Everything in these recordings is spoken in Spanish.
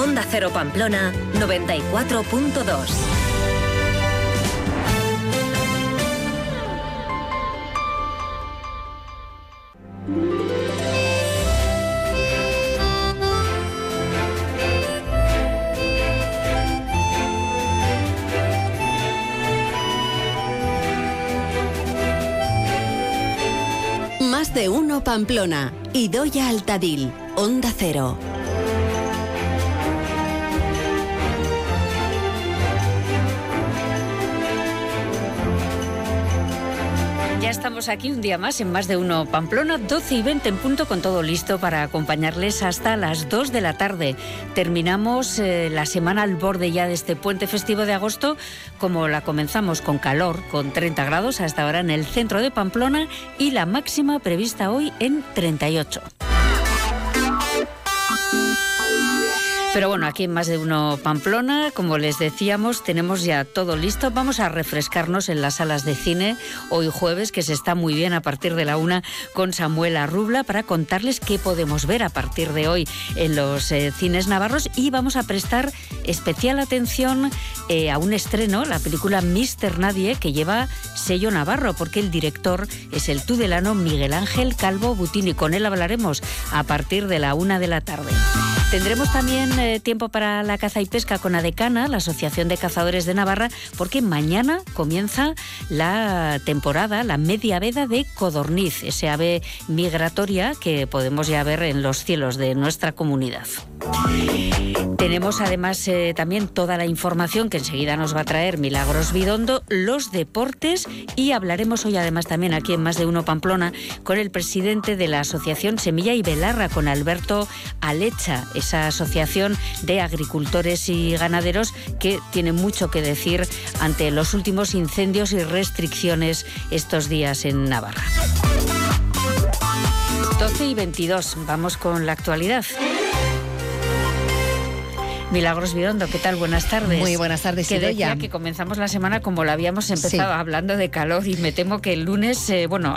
Onda Cero Pamplona 94.2. Más de uno Pamplona. Idoia Altadil. Onda Cero. Ya estamos aquí un día más en Más de uno Pamplona, 12:20 en punto, con todo listo para acompañarles hasta las 2 de la tarde. Terminamos la semana al borde ya de este puente festivo de agosto, como la comenzamos con calor, con 30 grados hasta ahora en el centro de Pamplona y la máxima prevista hoy en 38. Pero bueno, aquí en Más de uno Pamplona, como les decíamos, tenemos ya todo listo. Vamos a refrescarnos en las salas de cine hoy jueves, que se está muy bien a partir de la 1 con Samuel Arrubla, para contarles qué podemos ver a partir de hoy en los cines navarros. Y vamos a prestar especial atención a un estreno, la película Mister Nadie, que lleva sello navarro, porque el director es el tudelano Miguel Ángel Calvo Butín, y con él hablaremos a partir de la 1 de la tarde. Tendremos también tiempo para la caza y pesca con ADECANA, la Asociación de Cazadores de Navarra, porque mañana comienza la temporada, la media veda de codorniz, ese ave migratoria que podemos ya ver en los cielos de nuestra comunidad. Tenemos además también toda la información que enseguida nos va a traer Milagros Bidondo, los deportes, y hablaremos hoy además también aquí en Más de uno Pamplona con el presidente de la Asociación Semilla y Belarra, con Alberto Alecha, esa asociación de agricultores y ganaderos que tiene mucho que decir ante los últimos incendios y restricciones estos días en Navarra. 12:22, vamos con la actualidad. Milagros Bidondo, ¿qué tal? Buenas tardes. Muy buenas tardes, que Idoia. decía que comenzamos la semana como la habíamos empezado, hablando de calor, y me temo que el lunes,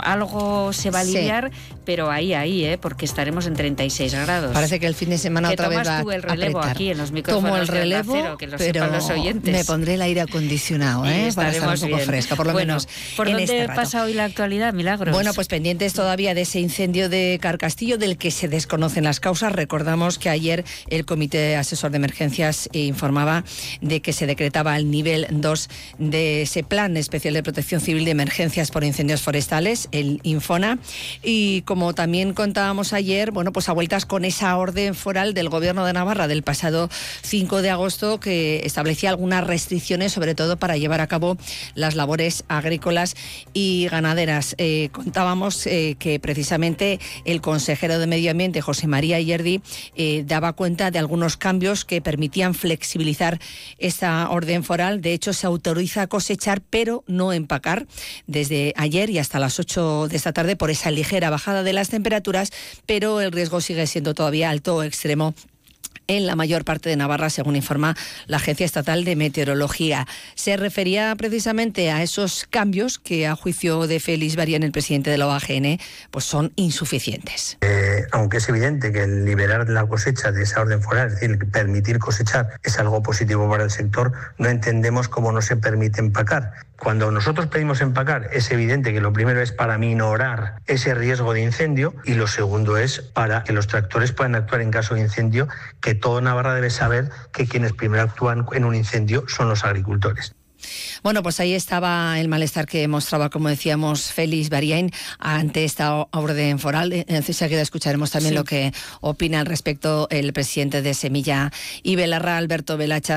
algo se va a aliviar, pero ahí, porque estaremos en 36 grados. Parece que el fin de semana otra vez va a tomas tú el relevo apretar. Aquí en los micrófonos. Tomo el relevo, de Onda Cero, que lo pero sepan los oyentes. me pondré el aire acondicionado, para estar un poco bien. fresca, por lo menos ¿Por en dónde este rato. pasa hoy la actualidad, Milagros? Bueno, pues pendientes todavía de ese incendio de Carcastillo, del que se desconocen las causas. Recordamos que ayer el Comité Asesor de Emergencias informaba de que se decretaba el nivel 2 de ese Plan Especial de Protección Civil de Emergencias por Incendios Forestales, el Infona. Y como también contábamos ayer, pues a vueltas con esa orden foral del Gobierno de Navarra del pasado 5 de agosto que establecía algunas restricciones, sobre todo para llevar a cabo las labores agrícolas y ganaderas. Contábamos que precisamente el consejero de Medio Ambiente, José María Yerdi, daba cuenta de algunos cambios que permitían flexibilizar esta orden foral. De hecho, se autoriza a cosechar, pero no empacar, desde ayer y hasta las 8 de esta tarde, por esa ligera bajada de las temperaturas, pero el riesgo sigue siendo todavía alto o extremo en la mayor parte de Navarra, según informa la Agencia Estatal de Meteorología. Se refería precisamente a esos cambios que, a juicio de Félix Barián, el presidente de la OAGN, pues son insuficientes. Aunque es evidente que el liberar la cosecha de esa orden foral, es decir, permitir cosechar, es algo positivo para el sector, no entendemos cómo no se permite empacar. Cuando nosotros pedimos empacar, es evidente que lo primero es para minorar ese riesgo de incendio, y lo segundo es para que los tractores puedan actuar en caso de incendio, que todo Navarra debe saber que quienes primero actúan en un incendio son los agricultores. Bueno, pues ahí estaba el malestar que mostraba, como decíamos, Félix Barián ante esta orden foral. Enseguida escucharemos también lo que opina al respecto el presidente de Semilla y Belarra, Alberto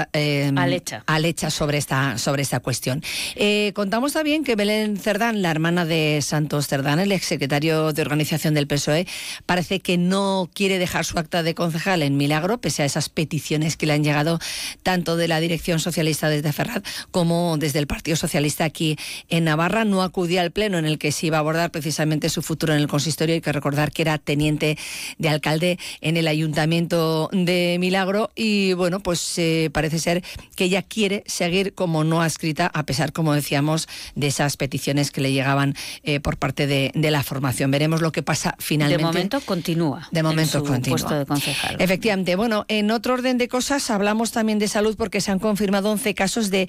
Alecha, sobre esta cuestión. Contamos también que Belén Cerdán, la hermana de Santos Cerdán, el exsecretario de Organización del PSOE, parece que no quiere dejar su acta de concejal en Milagro, pese a esas peticiones que le han llegado tanto de la dirección socialista desde Ferraz como como desde el Partido Socialista aquí en Navarra no acudía al pleno en el que se iba a abordar precisamente su futuro en el consistorio. Hay que recordar que era teniente de alcalde en el Ayuntamiento de Milagro y bueno, pues parece ser que ella quiere seguir como no adscrita, a pesar, como decíamos, de esas peticiones que le llegaban por parte de la formación. Veremos lo que pasa finalmente. De momento continúa. De momento en su continúa. puesto de concejal. Efectivamente. Bueno, en otro orden de cosas hablamos también de salud porque se han confirmado 11 casos de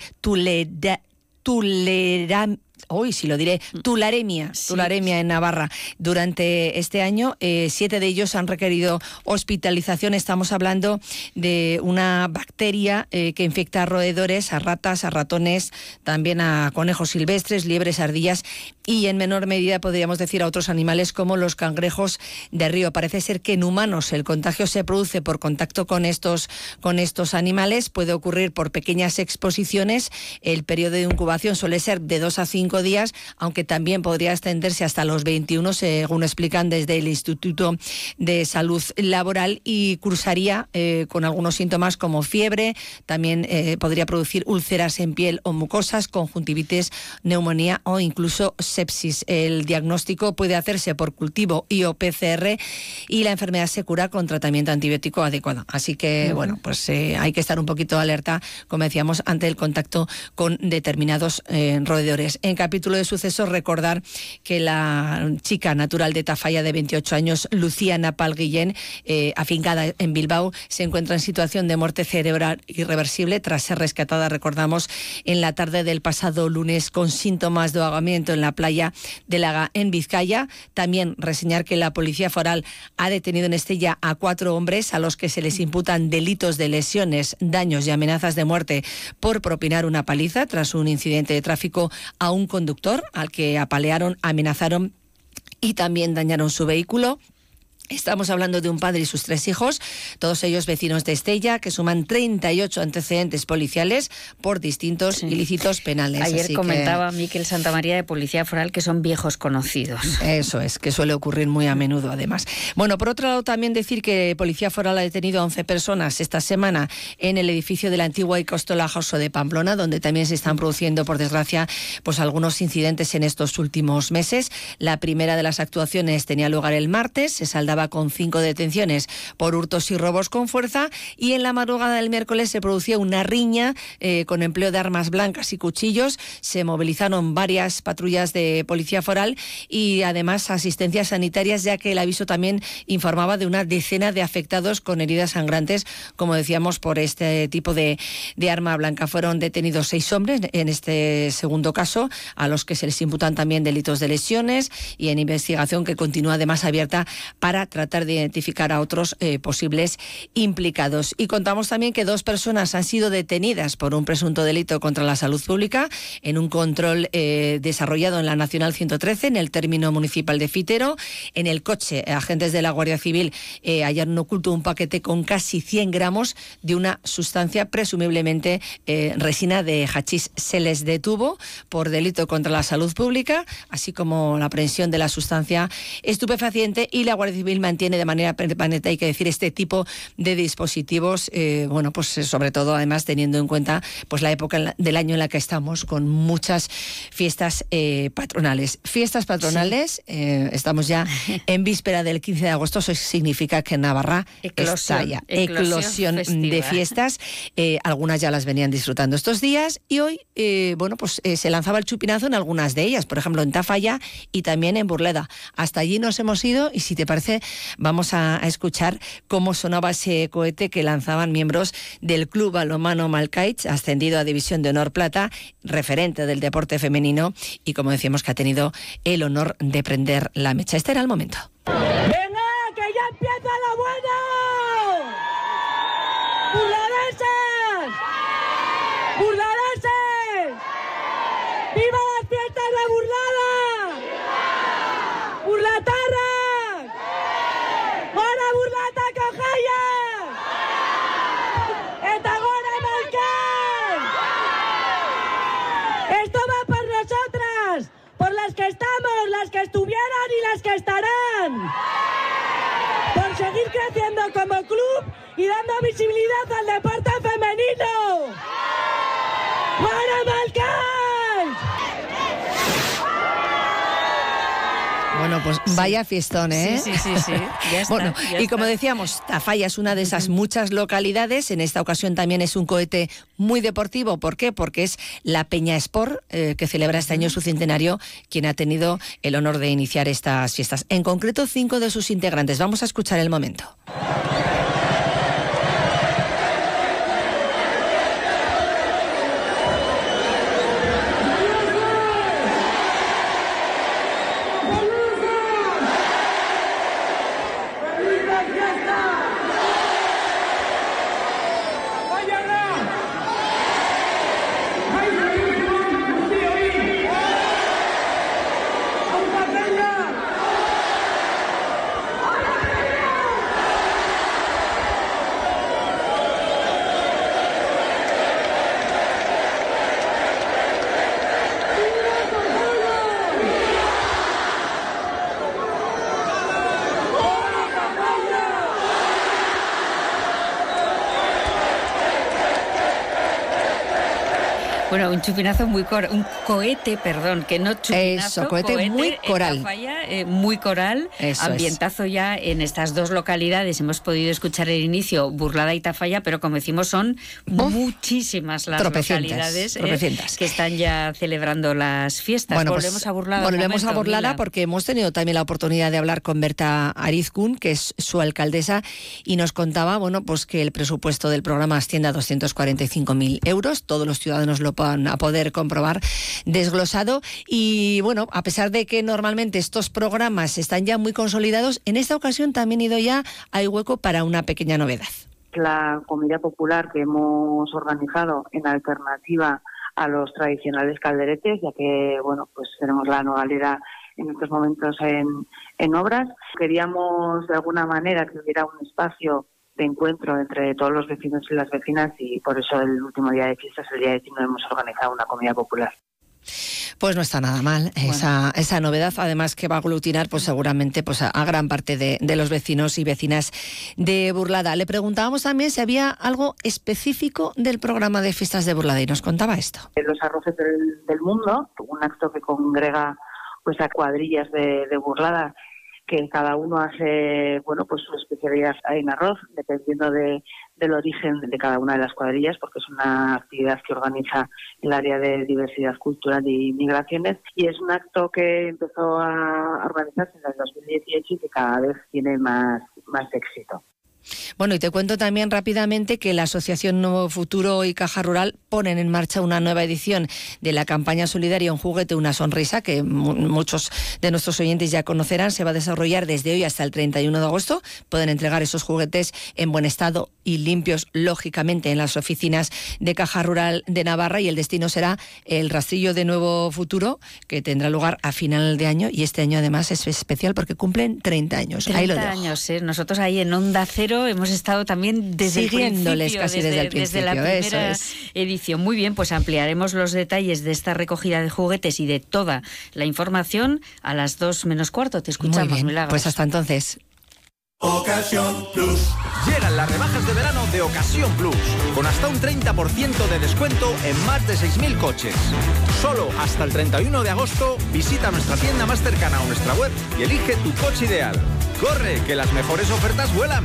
tularemia en Navarra durante este año. 7 de ellos han requerido hospitalización. Estamos hablando de una bacteria que infecta a roedores, a ratas, a ratones, también a conejos silvestres, liebres, ardillas y en menor medida podríamos decir a otros animales como los cangrejos de río. Parece ser que en humanos el contagio se produce por contacto con estos animales. Puede ocurrir por pequeñas exposiciones. El periodo de incubación suele ser de 2 a 5 días, aunque también podría extenderse hasta los 21, según explican desde el Instituto de Salud Laboral, y cursaría con algunos síntomas como fiebre, también podría producir úlceras en piel o mucosas, conjuntivitis, neumonía o incluso sepsis. El diagnóstico puede hacerse por cultivo y o PCR y la enfermedad se cura con tratamiento antibiótico adecuado. Así que, bueno, pues hay que estar un poquito alerta, como decíamos, ante el contacto con determinados roedores. En capítulo de sucesos, recordar que la chica natural de Tafalla de 28 años, Lucía Napal Guillén, afincada en Bilbao, se encuentra en situación de muerte cerebral irreversible tras ser rescatada, recordamos, en la tarde del pasado lunes con síntomas de ahogamiento en la playa de Laga, en Vizcaya. También reseñar que la Policía Foral ha detenido en Estella a 4 hombres a los que se les imputan delitos de lesiones, daños y amenazas de muerte por propinar una paliza tras un incidente de tráfico a un conductor al que apalearon, amenazaron y también dañaron su vehículo. Estamos hablando de un padre y sus 3 hijos, todos ellos vecinos de Estella, que suman 38 antecedentes policiales por distintos ilícitos penales. Ayer comentaba Miquel Santamaría de Policía Foral que son viejos conocidos. Eso es, que suele ocurrir muy a menudo además. Bueno, por otro lado también decir que Policía Foral ha detenido a 11 personas esta semana en el edificio de la antigua Ikastola Joso de Pamplona, donde también se están produciendo, por desgracia, pues algunos incidentes en estos últimos meses. La primera de las actuaciones tenía lugar el martes, se saldaba con 5 detenciones por hurtos y robos con fuerza, y en la madrugada del miércoles se producía una riña con empleo de armas blancas y cuchillos. Se movilizaron varias patrullas de Policía Foral y además asistencias sanitarias, ya que el aviso también informaba de una decena de afectados con heridas sangrantes, como decíamos, por este tipo de arma blanca. Fueron detenidos 6 hombres en este segundo caso, a los que se les imputan también delitos de lesiones, y en investigación que continúa además abierta para tratar de identificar a otros posibles implicados. Y contamos también que 2 personas han sido detenidas por un presunto delito contra la salud pública en un control desarrollado en la Nacional 113, en el término municipal de Fitero. En el coche, agentes de la Guardia Civil hallaron oculto un paquete con casi 100 gramos de una sustancia, presumiblemente resina de hachís. Se les detuvo por delito contra la salud pública, así como la aprehensión de la sustancia estupefaciente, y la Guardia Civil mantiene de manera permanente, hay que decir, este tipo de dispositivos, bueno, pues sobre todo además teniendo en cuenta pues la época del año en la que estamos, con muchas fiestas patronales. Fiestas patronales, estamos ya en víspera del 15 de agosto, eso significa que en Navarra está ya eclosión de fiestas. Algunas ya las venían disfrutando estos días y hoy, bueno, pues se lanzaba el chupinazo en algunas de ellas, por ejemplo en Tafalla y también en Burleda. Hasta allí nos hemos ido y, si te parece, vamos a escuchar cómo sonaba ese cohete que lanzaban miembros del Club Balonmano Malcaich, ascendido a División de Honor Plata, referente del deporte femenino, y como decíamos, que ha tenido el honor de prender la mecha. Este era el momento. ¡Venga, que ya empieza la buena! ¡Burladenses! ¡Burladenses! ¡Viva las fiestas de Burlada! ¡Viva! ¡Burlatarra! ¡Gora Burlata Cojaya! ¡Eta gora Malcán! Esto va por nosotras, por las que estamos, las que estuvieron y las que estarán. Por seguir creciendo como club y dando visibilidad al deporte femenino. ¡Gora Malcán! Bueno, pues vaya fiestón, ¿eh? Sí. Ya está, bueno, ya y como está. decíamos, Tafalla es una de esas muchas localidades. En esta ocasión también es un cohete muy deportivo. ¿Por qué? Porque es la Peña Sport, que celebra este año su centenario, quien ha tenido el honor de iniciar estas fiestas. En concreto, 5 de sus integrantes. Vamos a escuchar el momento. Bueno, un chupinazo muy un cohete, perdón, que no chupinazo. Eso, cohete muy coral. En Tafalla, muy coral, Eso ambientazo ya en estas dos localidades. Hemos podido escuchar el inicio, Burlada y Tafalla, pero como decimos son muchísimas las localidades que están ya celebrando las fiestas. Bueno, volvemos a Burlada. Volvemos a Burlada porque hemos tenido también la oportunidad de hablar con Berta Arizkun, que es su alcaldesa, y nos contaba, bueno, pues que el presupuesto del programa asciende a 245.000 euros. Todos los ciudadanos lo van a poder comprobar desglosado. Y bueno, a pesar de que normalmente estos programas están ya muy consolidados, en esta ocasión también hay hueco para una pequeña novedad. La comida popular que hemos organizado en alternativa a los tradicionales calderetes, ya que bueno, pues tenemos la nogalera en estos momentos en obras. Queríamos de alguna manera que hubiera un espacio de encuentro entre todos los vecinos y las vecinas, y por eso el último día de fiestas, el día 19, hemos organizado una comida popular. Pues no está nada mal esa novedad, además que va a aglutinar pues seguramente pues a gran parte de los vecinos y vecinas de Burlada. Le preguntábamos también si había algo específico del programa de fiestas de Burlada y nos contaba esto. Los arroces del mundo, un acto que congrega pues a cuadrillas de Burlada, que cada uno hace bueno pues su especialidad en arroz, dependiendo del origen de cada una de las cuadrillas, porque es una actividad que organiza el área de diversidad cultural y migraciones, y es un acto que empezó a organizarse en el 2018 y que cada vez tiene más éxito. Bueno, y te cuento también rápidamente que la Asociación Nuevo Futuro y Caja Rural ponen en marcha una nueva edición de la campaña solidaria Un juguete, una sonrisa, que muchos de nuestros oyentes ya conocerán. Se va a desarrollar desde hoy hasta el 31 de agosto. Pueden entregar esos juguetes en buen estado y limpios, lógicamente, en las oficinas de Caja Rural de Navarra, y el destino será el rastrillo de Nuevo Futuro, que tendrá lugar a final de año, y este año además es especial porque cumplen 30 años. 30 ahí lo dejo. años, nosotros ahí en Onda Cero hemos estado también siguiéndoles casi desde la primera edición. Muy bien, pues ampliaremos los detalles de esta recogida de juguetes y de toda la información a las 2:45. Te escuchamos, Muy bien, Milagros. pues hasta entonces. Ocasión Plus. Llegan las rebajas de verano de Ocasión Plus, con hasta un 30% de descuento en más de 6.000 coches. Solo hasta el 31 de agosto, visita nuestra tienda más cercana o nuestra web y elige tu coche ideal. ¡Corre, que las mejores ofertas vuelan!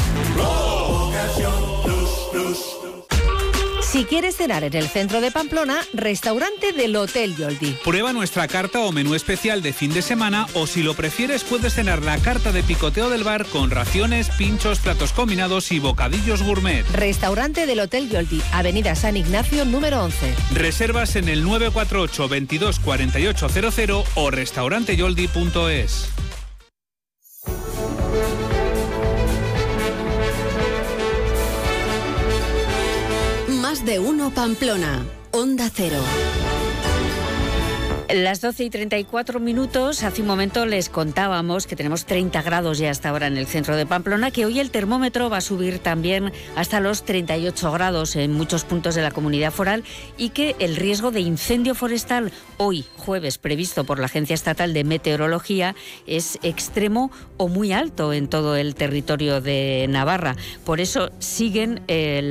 Ocasión Plus. Si quieres cenar en el centro de Pamplona, restaurante del Hotel Yoldi. Prueba nuestra carta o menú especial de fin de semana, o si lo prefieres puedes cenar la carta de picoteo del bar con raciones, pinchos, platos combinados y bocadillos gourmet. Restaurante del Hotel Yoldi, Avenida San Ignacio, número 11. Reservas en el 948 22 4800 o restauranteyoldi.es. Más de uno Pamplona, Onda Cero. Las 12:34, hace un momento les contábamos que tenemos 30 grados ya hasta ahora en el centro de Pamplona, que hoy el termómetro va a subir también hasta los 38 grados en muchos puntos de la comunidad foral, y que el riesgo de incendio forestal hoy, jueves, previsto por la Agencia Estatal de Meteorología, es extremo o muy alto en todo el territorio de Navarra. Por eso siguen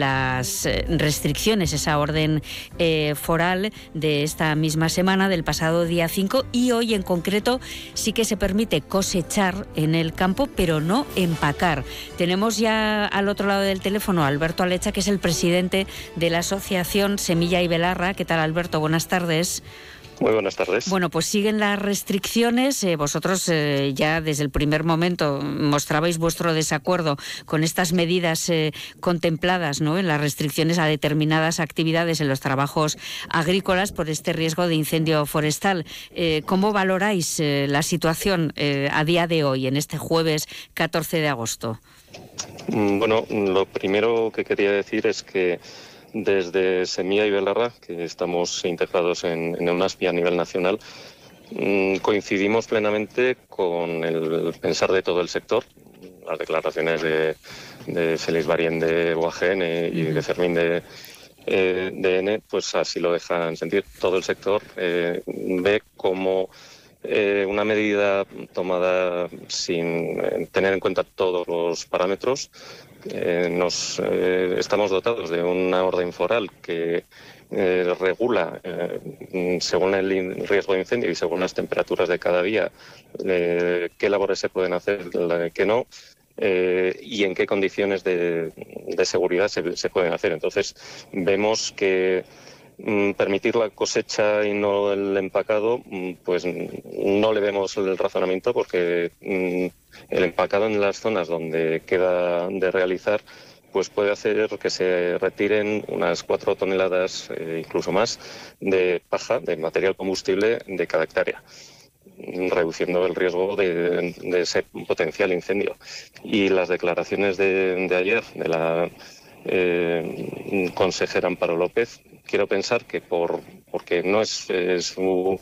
las restricciones, esa orden foral de esta misma semana, del pasado pasado día 5, y hoy en concreto sí que se permite cosechar en el campo, pero no empacar. Tenemos ya al otro lado del teléfono a Alberto Alecha, que es el presidente de la asociación Semilla y Belarra. ¿Qué tal, Alberto? Buenas tardes. Muy buenas tardes. Bueno, pues siguen las restricciones. Vosotros ya desde el primer momento mostrabais vuestro desacuerdo con estas medidas contempladas, ¿no?, en las restricciones a determinadas actividades en los trabajos agrícolas por este riesgo de incendio forestal. ¿Cómo valoráis la situación a día de hoy, en este jueves 14 de agosto? Bueno, lo primero que quería decir es que desde Semilla y Belarra, que estamos integrados en UNASPI a nivel nacional, coincidimos plenamente con el pensar de todo el sector. Las declaraciones de Félix Barien de UAGN y de Fermín de N, pues así lo dejan sentir. Todo el sector ve como una medida tomada sin tener en cuenta todos los parámetros. Estamos dotados de una orden foral que regula, según el riesgo de incendio y según las temperaturas de cada día, qué labores se pueden hacer, qué no, y en qué condiciones de seguridad se pueden hacer. Entonces, vemos que permitir la cosecha y no el empacado, pues no le vemos el razonamiento, porque el empacado en las zonas donde queda de realizar, pues puede hacer que se retiren unas 4 toneladas, incluso más, de paja, de material combustible de cada hectárea, reduciendo el riesgo de ese potencial incendio. Y las declaraciones de ayer de la consejera Amparo López, quiero pensar que porque no es su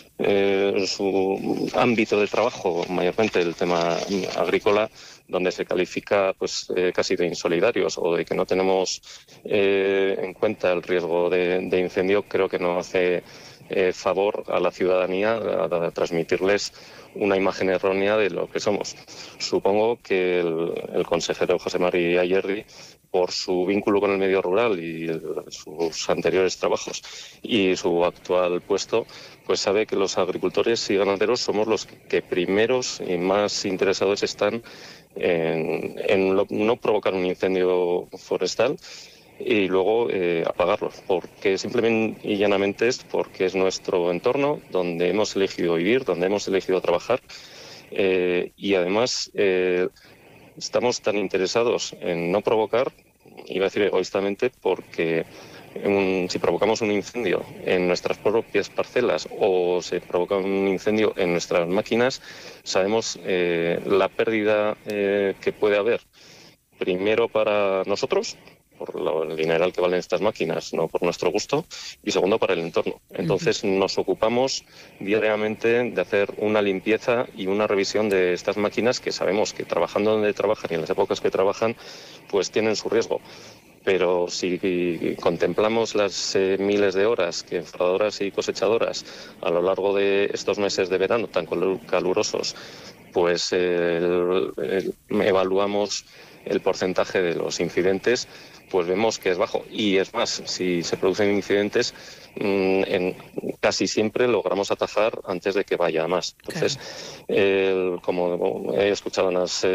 ámbito de trabajo, mayormente el tema agrícola, donde se califica pues casi de insolidarios o de que no tenemos en cuenta el riesgo de incendio, creo que no hace favor a la ciudadanía a transmitirles una imagen errónea de lo que somos. Supongo que el consejero José María Ayerdi, por su vínculo con el medio rural y sus anteriores trabajos y su actual puesto, pues sabe que los agricultores y ganaderos somos los que primeros y más interesados están en no provocar un incendio forestal y luego apagarlos, porque simplemente y llanamente es porque es nuestro entorno donde hemos elegido vivir, donde hemos elegido trabajar, y además estamos tan interesados en no provocar, iba a decir egoístamente, porque si provocamos un incendio en nuestras propias parcelas o se provoca un incendio en nuestras máquinas, sabemos la pérdida que puede haber, primero para nosotros, por el dineral que valen estas máquinas, no por nuestro gusto, y segundo para el entorno. Entonces nos ocupamos diariamente de hacer una limpieza y una revisión de estas máquinas, que sabemos que trabajando donde trabajan y en las épocas que trabajan, pues tienen su riesgo. Pero si contemplamos las miles de horas que enforradoras y cosechadoras a lo largo de estos meses de verano tan calurosos, pues evaluamos el porcentaje de los incidentes, pues vemos que es bajo. Y es más, si se producen incidentes, casi siempre logramos atajar antes de que vaya a más. Entonces, como he escuchado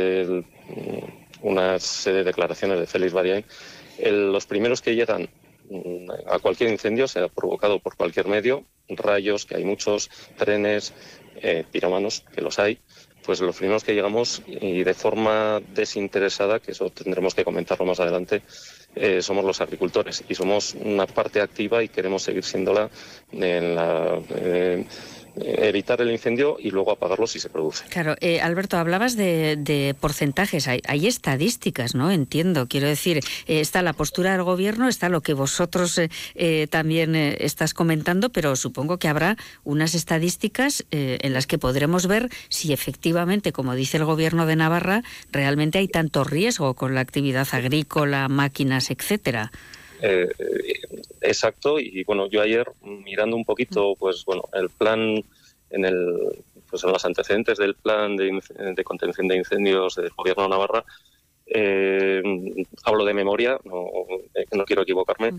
unas declaraciones de Félix Barien, los primeros que llegan a cualquier incendio, sea provocado por cualquier medio, rayos, que hay muchos, trenes, pirómanos, que los hay, pues los primeros que llegamos y de forma desinteresada, que eso tendremos que comentarlo más adelante, somos los agricultores, y somos una parte activa y queremos seguir siéndola en evitar el incendio y luego apagarlo si se produce. Claro, Alberto, hablabas de porcentajes, hay estadísticas, ¿no? Entiendo, quiero decir, está la postura del gobierno, está lo que vosotros también estás comentando, pero supongo que habrá unas estadísticas en las que podremos ver si efectivamente, como dice el gobierno de Navarra, realmente hay tanto riesgo con la actividad agrícola, máquinas, etcétera. Exacto, y bueno, yo ayer mirando un poquito, pues bueno, el plan en los antecedentes del plan de contención de incendios del gobierno de Navarra, hablo de memoria, no quiero equivocarme,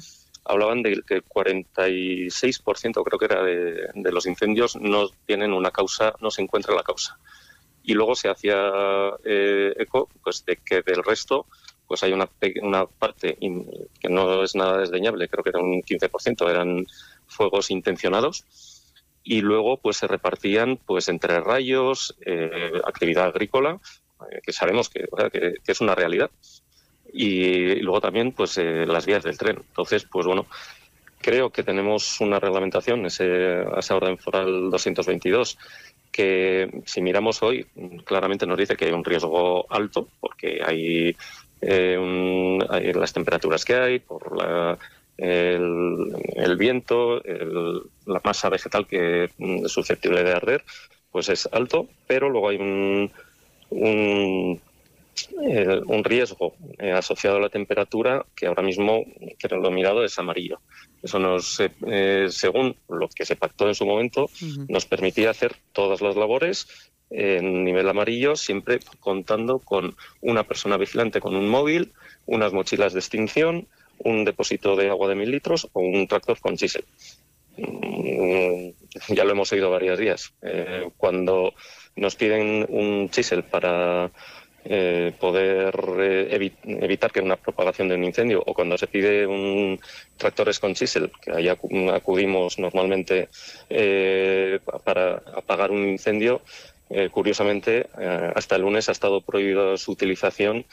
hablaban de que el 46%, creo que era, de los incendios no tienen una causa, no se encuentra la causa. Y luego se hacía eco pues de que del resto pues hay una parte que no es nada desdeñable, creo que era un 15%, eran fuegos intencionados, y luego pues se repartían pues entre rayos, actividad agrícola, que sabemos que es una realidad, y luego también pues las vías del tren. Entonces, pues bueno, creo que tenemos una reglamentación, esa orden foral 222, que si miramos hoy, claramente nos dice que hay un riesgo alto, porque hay las temperaturas que hay, por el viento, la masa vegetal que es susceptible de arder, pues es alto, pero luego hay un riesgo asociado a la temperatura que ahora mismo, que lo he mirado, es amarillo. Eso según lo que se pactó en su momento, nos permitía hacer todas las labores en nivel amarillo, siempre contando con una persona vigilante con un móvil, unas mochilas de extinción, un depósito de agua de 1000 litros o un tractor con chisel. Ya lo hemos oído varios días. Cuando nos piden un chisel para poder evitar que una propagación de un incendio, o cuando se pide un tractores con chisel, que ahí acudimos normalmente para apagar un incendio, curiosamente hasta el lunes ha estado prohibida su utilización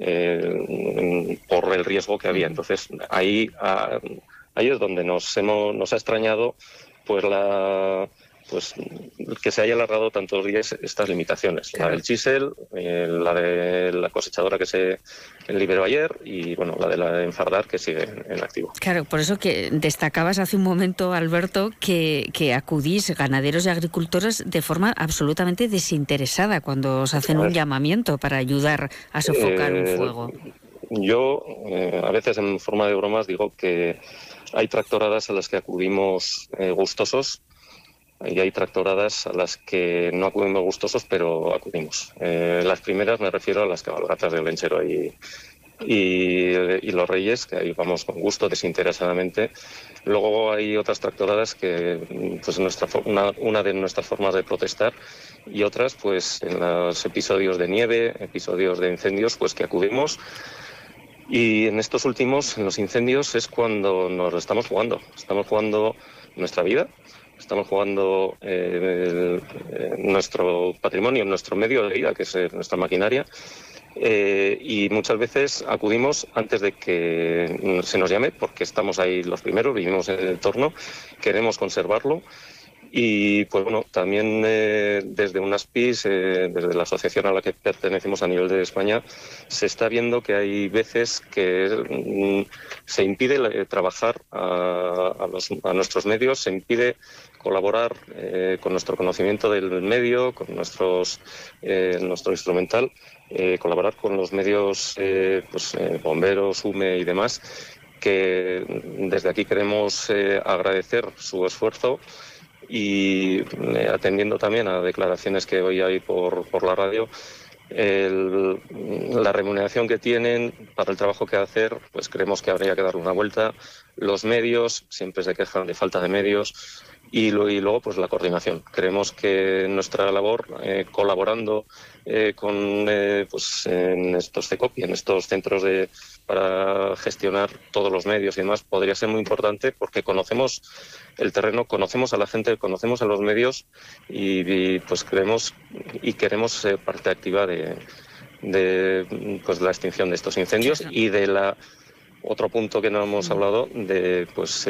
por el riesgo que había. Entonces ahí es donde nos ha extrañado pues que se haya alargado tantos días estas limitaciones. Claro. La del chisel, la de la cosechadora que se liberó ayer y bueno, la de la enfardar que sigue en activo. Claro, por eso que destacabas hace un momento, Alberto, que acudís ganaderos y agricultores de forma absolutamente desinteresada cuando os hacen un llamamiento para ayudar a sofocar un fuego. Yo, a veces en forma de bromas, digo que hay tractoradas a las que acudimos gustosos, y hay tractoradas a las que no acudimos gustosos, pero acudimos. Las primeras me refiero a las cabalgatas de Olenchero y los Reyes, que ahí vamos con gusto, desinteresadamente. Luego hay otras tractoradas que, pues una de nuestras formas de protestar, y otras, pues en los episodios de nieve, episodios de incendios, pues que acudimos. Y en estos últimos, en los incendios, es cuando nos lo estamos jugando. Estamos jugando nuestra vida. Estamos jugando nuestro patrimonio, nuestro medio de vida, que es nuestra maquinaria, y muchas veces acudimos antes de que se nos llame, porque estamos ahí los primeros, vivimos en el entorno, queremos conservarlo. Y pues bueno, también desde UNASPIS, desde la asociación a la que pertenecemos a nivel de España, se está viendo que hay veces que se impide trabajar a nuestros medios, se impide colaborar con nuestro conocimiento del medio, con nuestro instrumental, colaborar con los medios bomberos, UME y demás, que desde aquí queremos agradecer su esfuerzo. Y atendiendo también a declaraciones que hoy hay por la radio, la remuneración que tienen para el trabajo que hacer, pues creemos que habría que darle una vuelta. Los medios siempre se quejan de falta de medios, y luego pues la coordinación. Creemos que nuestra labor colaborando en estos CECOP y en estos centros para gestionar todos los medios y demás podría ser muy importante, porque conocemos el terreno, conocemos a la gente, conocemos a los medios y pues creemos y queremos ser parte activa de la extinción de estos incendios y de otro punto que no hemos hablado, de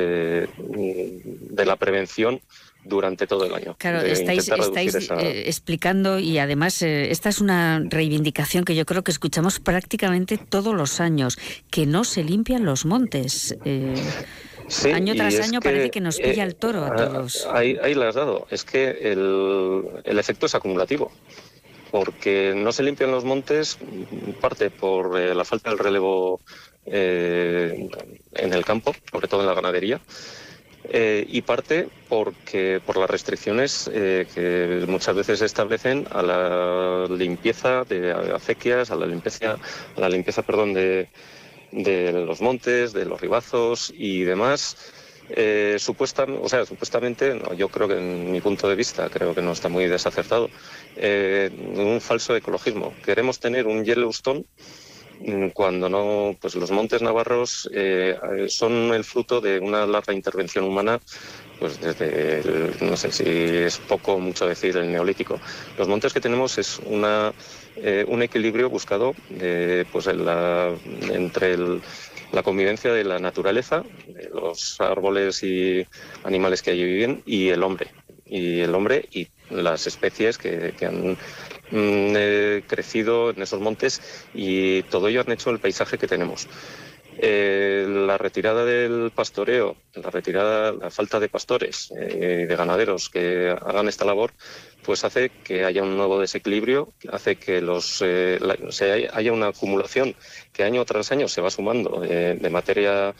la prevención durante todo el año. Claro, estáis explicando, y además esta es una reivindicación que yo creo que escuchamos prácticamente todos los años, que no se limpian los montes. Sí, año tras año parece que nos pilla el toro a todos. Ahí la has dado. Es que el efecto es acumulativo, porque no se limpian los montes, parte por la falta del relevo en el campo, sobre todo en la ganadería, y parte por las restricciones que muchas veces se establecen a la limpieza de acequias, a la limpieza los montes, de los ribazos y demás. Supuestamente, no, yo creo que en mi punto de vista, creo que no está muy desacertado, un falso ecologismo. Queremos tener un Yellowstone cuando no, pues los montes navarros son el fruto de una larga intervención humana, pues desde, no sé si es poco o mucho decir, el Neolítico. Los montes que tenemos es un equilibrio buscado pues entre la convivencia de la naturaleza, de los árboles y animales que allí viven, y el hombre y las especies que han crecido en esos montes, y todo ello han hecho el paisaje que tenemos. La retirada del pastoreo, la falta de pastores, de ganaderos que hagan esta labor, pues hace que haya un nuevo desequilibrio, hace que haya una acumulación que año tras año se va sumando de materia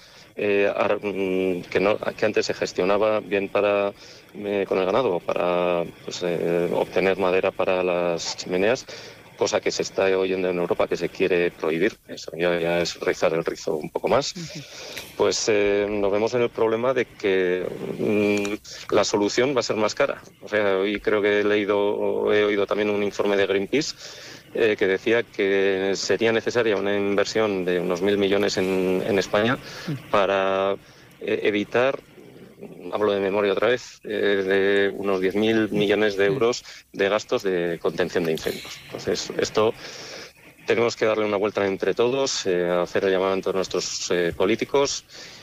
que antes se gestionaba bien con el ganado, para obtener madera para las chimeneas, cosa que se está oyendo en Europa que se quiere prohibir. Eso ya es rizar el rizo un poco más. Pues nos vemos en el problema de que la solución va a ser más cara. O sea, hoy creo que he oído también un informe de Greenpeace que decía que sería necesaria una inversión de unos 1.000 millones en España para evitar, hablo de memoria otra vez, de unos 10.000 millones de euros de gastos de contención de incendios. Entonces, esto tenemos que darle una vuelta entre todos, hacer el llamamiento a nuestros políticos,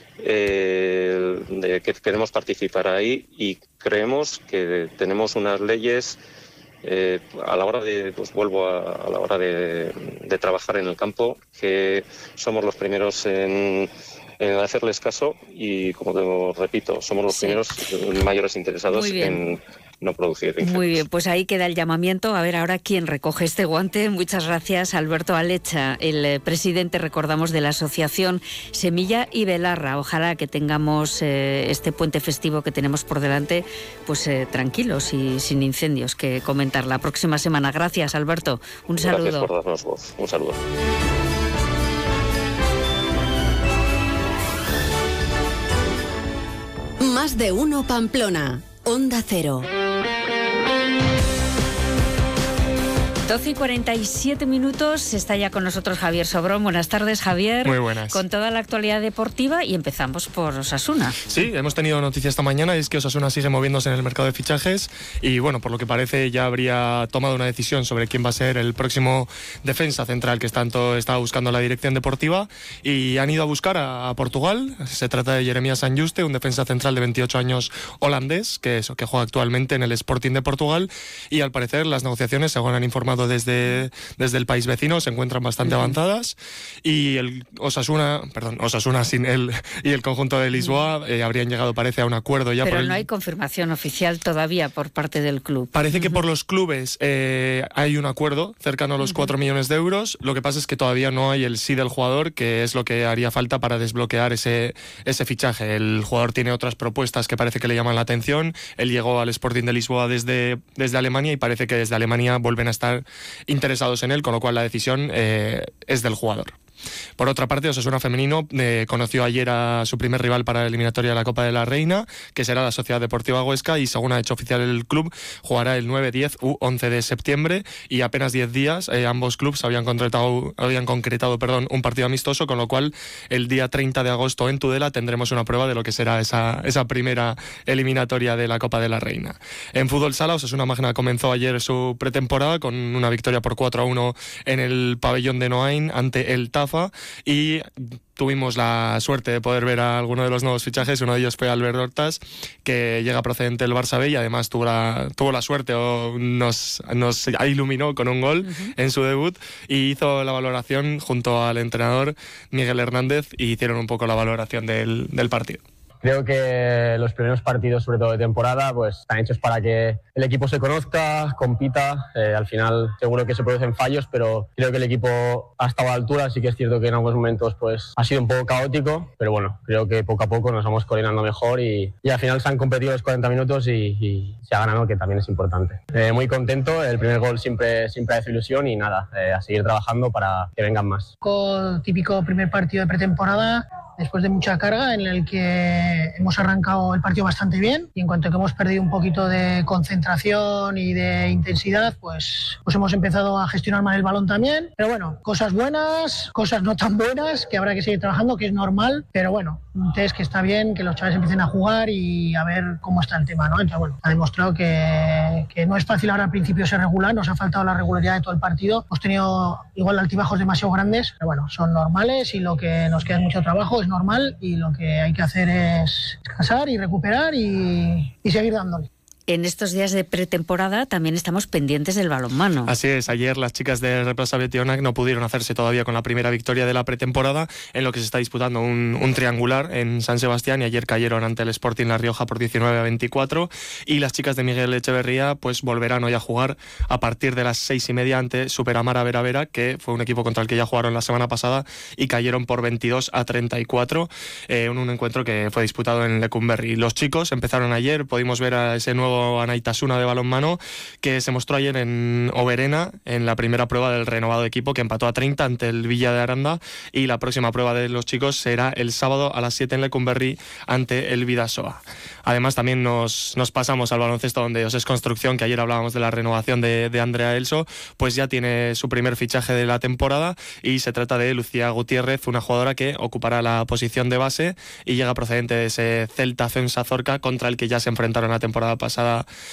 de que queremos participar ahí, y creemos que tenemos unas leyes a la hora de, a la hora de trabajar en el campo, que somos los primeros en hacerles caso, y como te repito, somos los primeros mayores interesados en no producir incendios. Muy bien, pues ahí queda el llamamiento. A ver ahora quién recoge este guante. Muchas gracias, Alberto Alecha, el presidente, recordamos, de la asociación Semilla y Belarra. Ojalá que tengamos este puente festivo que tenemos por delante, pues tranquilos y sin incendios que comentar la próxima semana. Gracias, Alberto. Un saludo. Gracias por darnos voz. Un saludo. Más de uno Pamplona, Onda Cero. 12:47, está ya con nosotros Javier Sobrón. Buenas tardes, Javier. Muy buenas. Con toda la actualidad deportiva, y empezamos por Osasuna. Sí, hemos tenido noticia esta mañana, y es que Osasuna sigue moviéndose en el mercado de fichajes, y bueno, por lo que parece ya habría tomado una decisión sobre quién va a ser el próximo defensa central que tanto está buscando la dirección deportiva, y han ido a buscar a Portugal. Se trata de Jeremías San Juste, un defensa central de 28 años holandés, que juega actualmente en el Sporting de Portugal, y al parecer las negociaciones, según han informado desde el país vecino, se encuentran bastante avanzadas, y el Osasuna sin él y el conjunto de Lisboa habrían llegado, parece, a un acuerdo ya. Pero no hay confirmación oficial todavía por parte del club. Parece que por los clubes hay un acuerdo cercano a los 4 millones de euros. Lo que pasa es que todavía no hay el sí del jugador, que es lo que haría falta para desbloquear ese fichaje. El jugador tiene otras propuestas que parece que le llaman la atención. Él llegó al Sporting de Lisboa desde Alemania, y parece que desde Alemania vuelven a estar interesados en él, con lo cual la decisión es del jugador. Por otra parte, Osasuna femenino conoció ayer a su primer rival para la eliminatoria de la Copa de la Reina, que será la Sociedad Deportiva Huesca, y según ha hecho oficial el club, jugará el 9, 10 u 11 de septiembre, y apenas 10 días ambos clubes habían concretado un partido amistoso, con lo cual el día 30 de agosto en Tudela tendremos una prueba de lo que será esa primera eliminatoria de la Copa de la Reina. En fútbol sala, Osasuna Magna comenzó ayer su pretemporada con una victoria por 4-1 en el pabellón de Noain ante el Tafa, y tuvimos la suerte de poder ver a alguno de los nuevos fichajes. Uno de ellos fue Albert Hortas, que llega procedente del Barça B, y además tuvo la suerte, o nos iluminó con un gol en su debut, y hizo la valoración junto al entrenador Miguel Hernández, y hicieron un poco la valoración del partido. Creo que los primeros partidos, sobre todo de temporada, pues están hechos para que el equipo se conozca, compita. Al final seguro que se producen fallos, pero creo que el equipo ha estado a la altura. Sí que es cierto que en algunos momentos pues ha sido un poco caótico, pero bueno, creo que poco a poco nos vamos coordinando mejor y al final se han competido los 40 minutos y se ha ganado, que también es importante. Muy contento, el primer gol siempre hace ilusión y nada, a seguir trabajando para que vengan más. Típico primer partido de pretemporada, después de mucha carga, en el que hemos arrancado el partido bastante bien y en cuanto que hemos perdido un poquito de concentración y de intensidad, pues hemos empezado a gestionar mal el balón también. Pero bueno, cosas buenas, cosas no tan buenas, que habrá que seguir trabajando, que es normal, pero bueno, un test que está bien, que los chavales empiecen a jugar y a ver cómo está el tema, ¿no? Entonces bueno, ha demostrado que no es fácil ahora al principio ser regular, nos ha faltado la regularidad de todo el partido, hemos tenido igual altibajos demasiado grandes, pero bueno, son normales y lo que nos queda es mucho trabajo, es normal y lo que hay que hacer es descansar y recuperar y seguir dándole. En estos días de pretemporada también estamos pendientes del balonmano. Así es, ayer las chicas de Represa Betionac no pudieron hacerse todavía con la primera victoria de la pretemporada, en lo que se está disputando un triangular en San Sebastián, y ayer cayeron ante el Sporting La Rioja por 19-24, y las chicas de Miguel Echeverría pues volverán hoy a jugar a partir de las 6:30 ante Superamara Vera, que fue un equipo contra el que ya jugaron la semana pasada y cayeron por 22-34 en un encuentro que fue disputado en Lecumberri. Los chicos empezaron ayer, pudimos ver a ese nuevo Anaitasuna de balonmano que se mostró ayer en Oberena en la primera prueba del renovado equipo, que empató a 30 ante el Villa de Aranda, y la próxima prueba de los chicos será el sábado a las 7 en Lecumberri ante el Vidasoa. Además también nos pasamos al baloncesto, donde Osés Construcción, que ayer hablábamos de la renovación de Andrea Elso, pues ya tiene su primer fichaje de la temporada, y se trata de Lucía Gutiérrez, una jugadora que ocupará la posición de base y llega procedente de ese Celta Censa Zorca, contra el que ya se enfrentaron la temporada pasada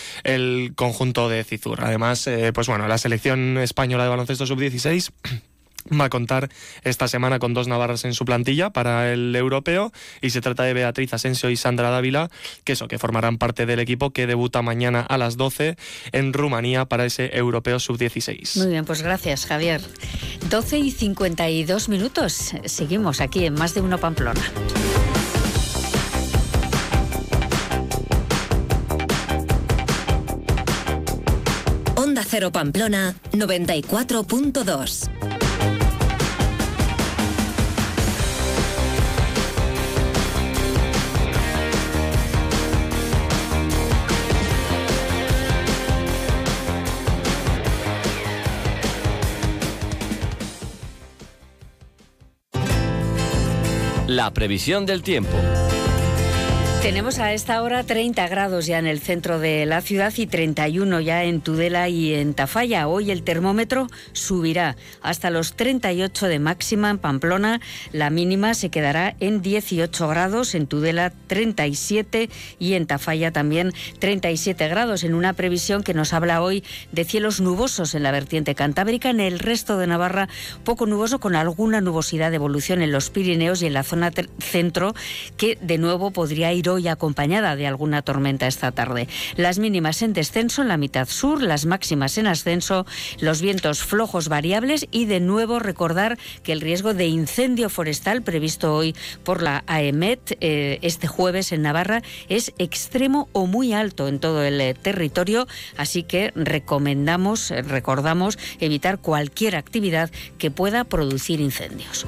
el conjunto de Cizur. Además, pues bueno, la selección española de baloncesto sub-16 va a contar esta semana con 2 navarras en su plantilla para el europeo, y se trata de Beatriz Asensio y Sandra Dávila, que formarán parte del equipo que debuta mañana a las 12 en Rumanía para ese europeo sub-16. Muy bien, pues gracias, Javier. 12:52. Seguimos aquí en Más de Uno Pamplona. Onda Cero Pamplona 94.2. La previsión del tiempo. Tenemos a esta hora 30 grados ya en el centro de la ciudad y 31 ya en Tudela y en Tafalla. Hoy el termómetro subirá hasta los 38 de máxima en Pamplona. La mínima se quedará en 18 grados, en Tudela 37 y en Tafalla también 37 grados, en una previsión que nos habla hoy de cielos nubosos en la vertiente cantábrica. En el resto de Navarra poco nuboso, con alguna nubosidad de evolución en los Pirineos y en la zona centro, que de nuevo podría ir hoy acompañada de alguna tormenta esta tarde. Las mínimas en descenso en la mitad sur, las máximas en ascenso, los vientos flojos variables, y de nuevo recordar que el riesgo de incendio forestal previsto hoy por la AEMET este jueves en Navarra es extremo o muy alto en todo el territorio, así que recordamos evitar cualquier actividad que pueda producir incendios.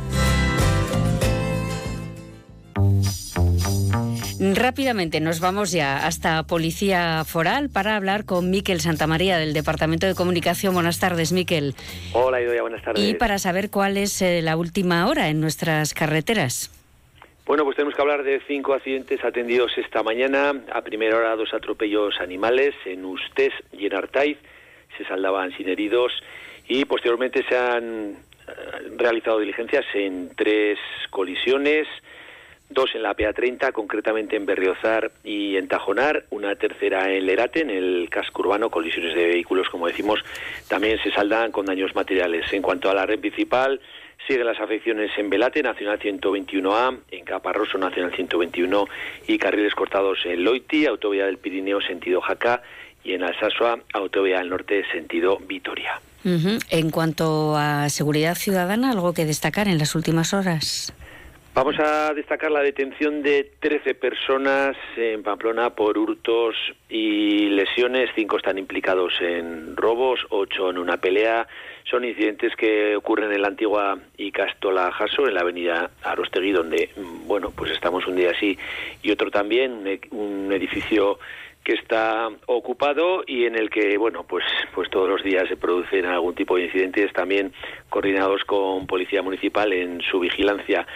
Rápidamente nos vamos ya hasta Policía Foral para hablar con Miquel Santamaría del Departamento de Comunicación. Buenas tardes, Miquel. Hola, Idoia, buenas tardes. Y para saber cuál es la última hora en nuestras carreteras. Bueno, pues tenemos que hablar de 5 accidentes atendidos esta mañana. A primera hora, 2 atropellos animales en Ustez y en Artaiz. Se saldaban sin heridos, y posteriormente se han realizado diligencias en 3 colisiones. 2 en la PA30, concretamente en Berriozar y en Tajonar, una tercera en Lerate, en el casco urbano, colisiones de vehículos, como decimos, también se saldan con daños materiales. En cuanto a la red principal, siguen las afecciones en Velate, Nacional 121A, en Caparroso, Nacional 121, y carriles cortados en Loiti, autovía del Pirineo, sentido Jaca, y en Alsasua, autovía del Norte, sentido Vitoria. En cuanto a seguridad ciudadana, ¿algo que destacar en las últimas horas? Vamos a destacar la detención de 13 personas en Pamplona por hurtos y lesiones. 5 están implicados en robos, 8 en una pelea. Son incidentes que ocurren en la antigua Ikastola Jaso, en la avenida Arostegui, donde, bueno, pues estamos un día así y otro también, un edificio que está ocupado y en el que, bueno, pues todos los días se producen algún tipo de incidentes, también coordinados con Policía Municipal en su vigilancia.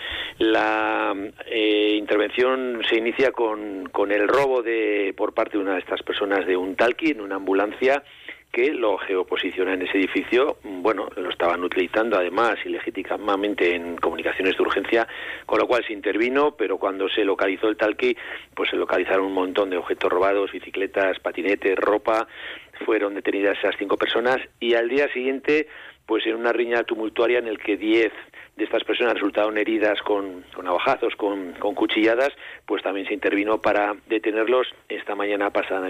La intervención se inicia con el robo por parte de una de estas personas de un talqui en una ambulancia que lo geoposiciona en ese edificio. Bueno, lo estaban utilizando además ilegítimamente en comunicaciones de urgencia, con lo cual se intervino, pero cuando se localizó el talqui, pues se localizaron un montón de objetos robados, bicicletas, patinetes, ropa. Fueron detenidas esas 5 personas y al día siguiente, pues en una riña tumultuaria en el que 10 de estas personas resultaron heridas con navajazos, con cuchilladas, pues también se intervino para detenerlos. Esta mañana pasan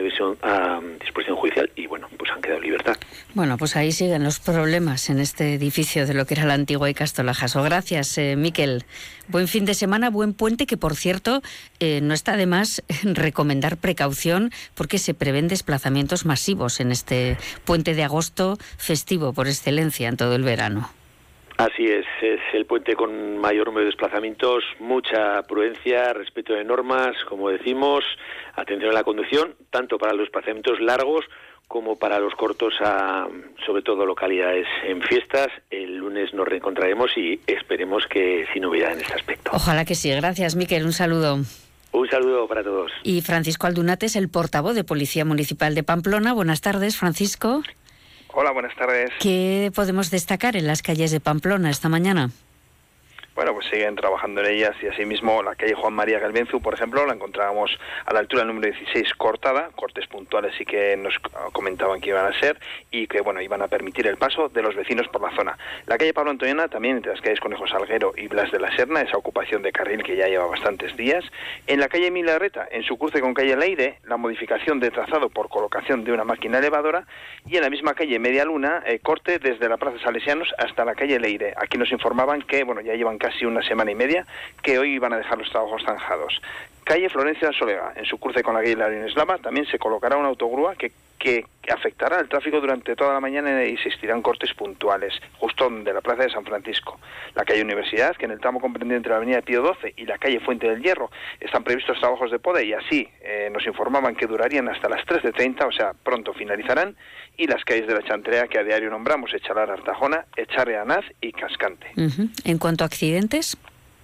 a disposición judicial y, bueno, pues han quedado en libertad. Bueno, pues ahí siguen los problemas en este edificio de lo que era la antigua Ikastola Jaso. Gracias, Miquel. Buen fin de semana, buen puente, que por cierto no está de más recomendar precaución porque se prevén desplazamientos masivos en este puente de agosto festivo por excelencia en todo el verano. Así es el puente con mayor número de desplazamientos, mucha prudencia, respeto de normas, como decimos, atención a la conducción, tanto para los desplazamientos largos como para los cortos, sobre todo localidades en fiestas. El lunes nos reencontraremos y esperemos que sin novedad en este aspecto. Ojalá que sí. Gracias, Miquel. Un saludo. Un saludo para todos. Y Francisco Aldunate es el portavoz de Policía Municipal de Pamplona. Buenas tardes, Francisco. Hola, buenas tardes. ¿Qué podemos destacar en las calles de Pamplona esta mañana? Bueno, pues siguen trabajando en ellas y asimismo la calle Juan María Galbenzu, por ejemplo, la encontrábamos a la altura del número 16 cortada, cortes puntuales sí que nos comentaban que iban a ser y que, bueno, iban a permitir el paso de los vecinos por la zona. La calle Pablo Antoniana, también entre las calles Conejo Salguero y Blas de la Serna, esa ocupación de carril que ya lleva bastantes días. En la calle Emilio Larreta, en su cruce con calle Leire, la modificación de trazado por colocación de una máquina elevadora y en la misma calle Media Luna, corte desde la Plaza Salesianos hasta la calle Leire. Aquí nos informaban que, bueno, ya llevan casi una semana y media, que hoy iban a dejar los trabajos zanjados. Calle Florencia Solega, en su cruce con la calle Larín Eslava, también se colocará una autogrúa que afectará el tráfico durante toda la mañana y existirán cortes puntuales, justo de la Plaza de San Francisco. La calle Universidad, que en el tramo comprendido entre la avenida Pío XII y la calle Fuente del Hierro, están previstos trabajos de poda y así nos informaban que durarían hasta las 13:30, o sea, pronto finalizarán, y las calles de la Chantrea, que a diario nombramos, Echalar Artajona, Echarre Anaz y Cascante. En cuanto a accidentes,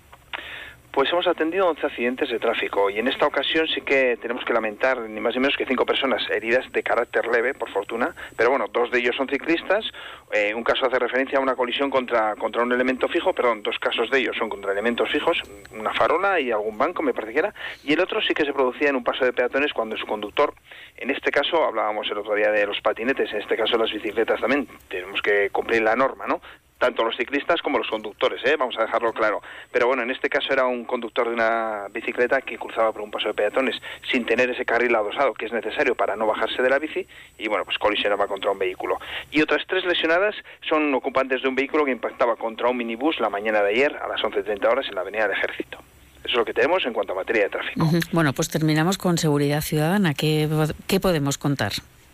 pues hemos atendido 11 accidentes de tráfico y en esta ocasión sí que tenemos que lamentar ni más ni menos que 5 personas heridas de carácter leve, por fortuna, pero bueno, 2 de ellos son ciclistas. Un caso hace referencia a una colisión contra un elemento fijo, 2 casos de ellos son contra elementos fijos, una farola y algún banco, me parece que era, y el otro sí que se producía en un paso de peatones cuando su conductor, en este caso hablábamos el otro día de los patinetes, en este caso las bicicletas también, tenemos que cumplir la norma, ¿no? Tanto los ciclistas como los conductores, vamos a dejarlo claro. Pero bueno, en este caso era un conductor de una bicicleta que cruzaba por un paso de peatones sin tener ese carril adosado que es necesario para no bajarse de la bici y bueno, pues colisionaba contra un vehículo. Y otras 3 lesionadas son ocupantes de un vehículo que impactaba contra un minibús la mañana de ayer a las 11:30 horas en la Avenida del Ejército. Eso es lo que tenemos en cuanto a materia de tráfico. Bueno, pues terminamos con seguridad ciudadana. ¿Qué podemos contar?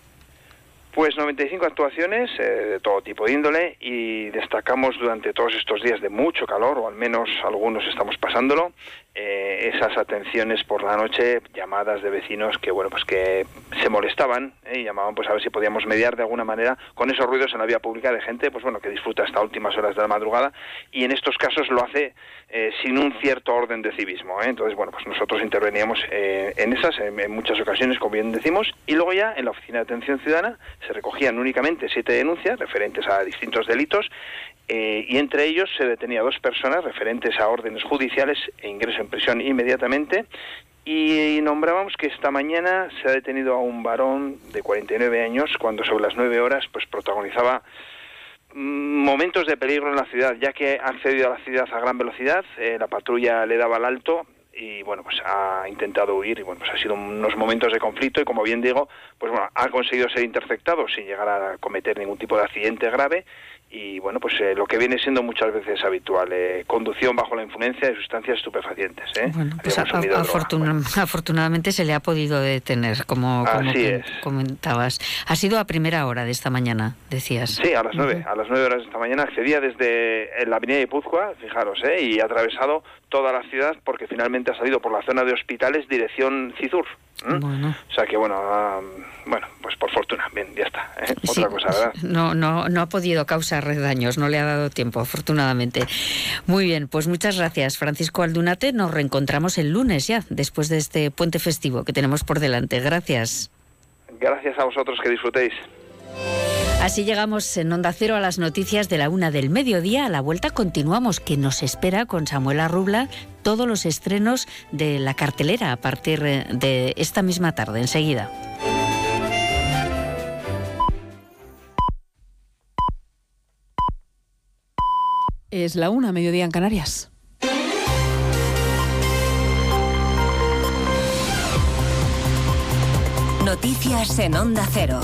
Pues 95 actuaciones de todo tipo de índole y destacamos durante todos estos días de mucho calor, o al menos algunos estamos pasándolo, esas atenciones por la noche, llamadas de vecinos que bueno pues que se molestaban y llamaban pues a ver si podíamos mediar de alguna manera con esos ruidos en la vía pública de gente pues bueno que disfruta hasta últimas horas de la madrugada y en estos casos lo hace sin un cierto orden de civismo, Entonces bueno pues nosotros interveníamos en muchas ocasiones, como bien decimos, y luego ya en la Oficina de Atención Ciudadana se recogían únicamente 7 denuncias referentes a distintos delitos y entre ellos se detenía 2 personas referentes a órdenes judiciales e ingreso en prisión inmediatamente. Y nombrábamos que esta mañana se ha detenido a un varón de 49 años cuando sobre las 9 horas pues protagonizaba momentos de peligro en la ciudad, ya que ha accedido a la ciudad a gran velocidad, la patrulla le daba el alto y bueno pues ha intentado huir y bueno pues ha sido unos momentos de conflicto y como bien digo pues bueno ha conseguido ser interceptado sin llegar a cometer ningún tipo de accidente grave y bueno, pues lo que viene siendo muchas veces habitual, conducción bajo la influencia de sustancias estupefacientes. Bueno, pues afortunadamente se le ha podido detener, como comentabas. Ha sido a primera hora de esta mañana, decías. Sí, a las 9 horas de esta mañana. Accedía desde la avenida de Guipúzcoa, fijaros, y ha atravesado toda la ciudad porque finalmente ha salido por la zona de Hospitales, dirección Cizur. Bueno. O sea que pues por fortuna, bien, ya está. Sí, otra cosa, ¿verdad? No ha podido causar daños, no le ha dado tiempo, afortunadamente. Muy bien, pues muchas gracias, Francisco Aldunate. Nos reencontramos el lunes ya, después de este puente festivo que tenemos por delante. Gracias. Gracias a vosotros, que disfrutéis. Así llegamos en Onda Cero a las noticias de la 1 del mediodía. A la vuelta continuamos, que nos espera con Samuel Arrubla todos los estrenos de la cartelera a partir de esta misma tarde, enseguida. Es la 1, mediodía en Canarias. Noticias en Onda Cero.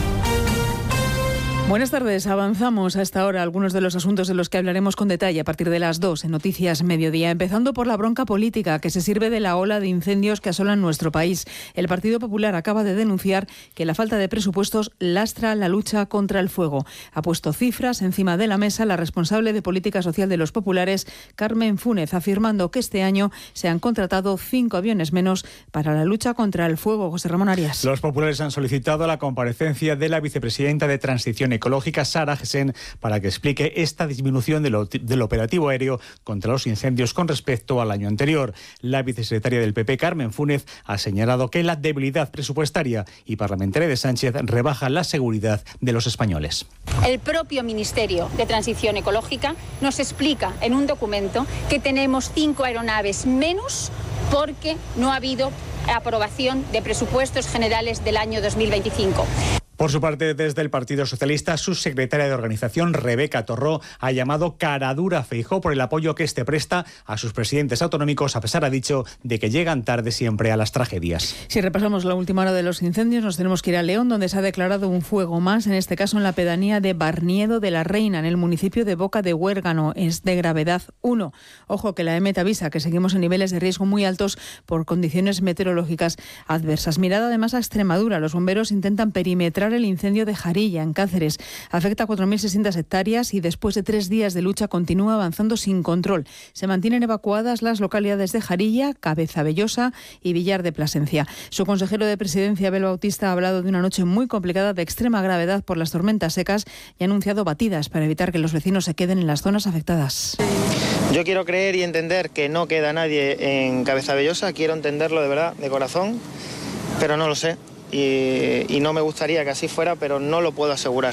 Buenas tardes, avanzamos a esta hora algunos de los asuntos de los que hablaremos con detalle a partir de las 2 en Noticias Mediodía, empezando por la bronca política que se sirve de la ola de incendios que asolan nuestro país. El Partido Popular acaba de denunciar que la falta de presupuestos lastra la lucha contra el fuego. Ha puesto cifras encima de la mesa la responsable de Política Social de los Populares, Carmen Fúnez, afirmando que este año se han contratado 5 aviones menos para la lucha contra el fuego. José Ramón Arias. Los populares han solicitado la comparecencia de la vicepresidenta de Transición Ecológica, Sara Gesen, para que explique esta disminución del operativo aéreo contra los incendios con respecto al año anterior. La vicesecretaria del PP, Carmen Fúnez, ha señalado que la debilidad presupuestaria y parlamentaria de Sánchez rebaja la seguridad de los españoles. El propio Ministerio de Transición Ecológica nos explica en un documento que tenemos 5 aeronaves menos porque no ha habido aprobación de presupuestos generales del año 2025. Por su parte, desde el Partido Socialista, su secretaria de organización, Rebeca Torró, ha llamado caradura a Feijóo por el apoyo que este presta a sus presidentes autonómicos, a pesar, ha dicho, de que llegan tarde siempre a las tragedias. Si repasamos la última hora de los incendios, nos tenemos que ir a León, donde se ha declarado un fuego más, en este caso en la pedanía de Barniedo de la Reina, en el municipio de Boca de Huérgano. Es de gravedad 1. Ojo que la EMET avisa que seguimos en niveles de riesgo muy altos por condiciones meteorológicas adversas. Mirada además a Extremadura. Los bomberos intentan perimetrar el incendio de Jarilla, en Cáceres. Afecta a 4.600 hectáreas y después de 3 días de lucha continúa avanzando sin control. Se mantienen evacuadas las localidades de Jarilla, Cabezabellosa y Villar de Plasencia. Su consejero de Presidencia, Abel Bautista, ha hablado de una noche muy complicada de extrema gravedad por las tormentas secas y ha anunciado batidas para evitar que los vecinos se queden en las zonas afectadas. Yo quiero creer y entender que no queda nadie en Cabezabellosa, quiero entenderlo de verdad, de corazón, pero no lo sé. Y no me gustaría que así fuera, pero no lo puedo asegurar.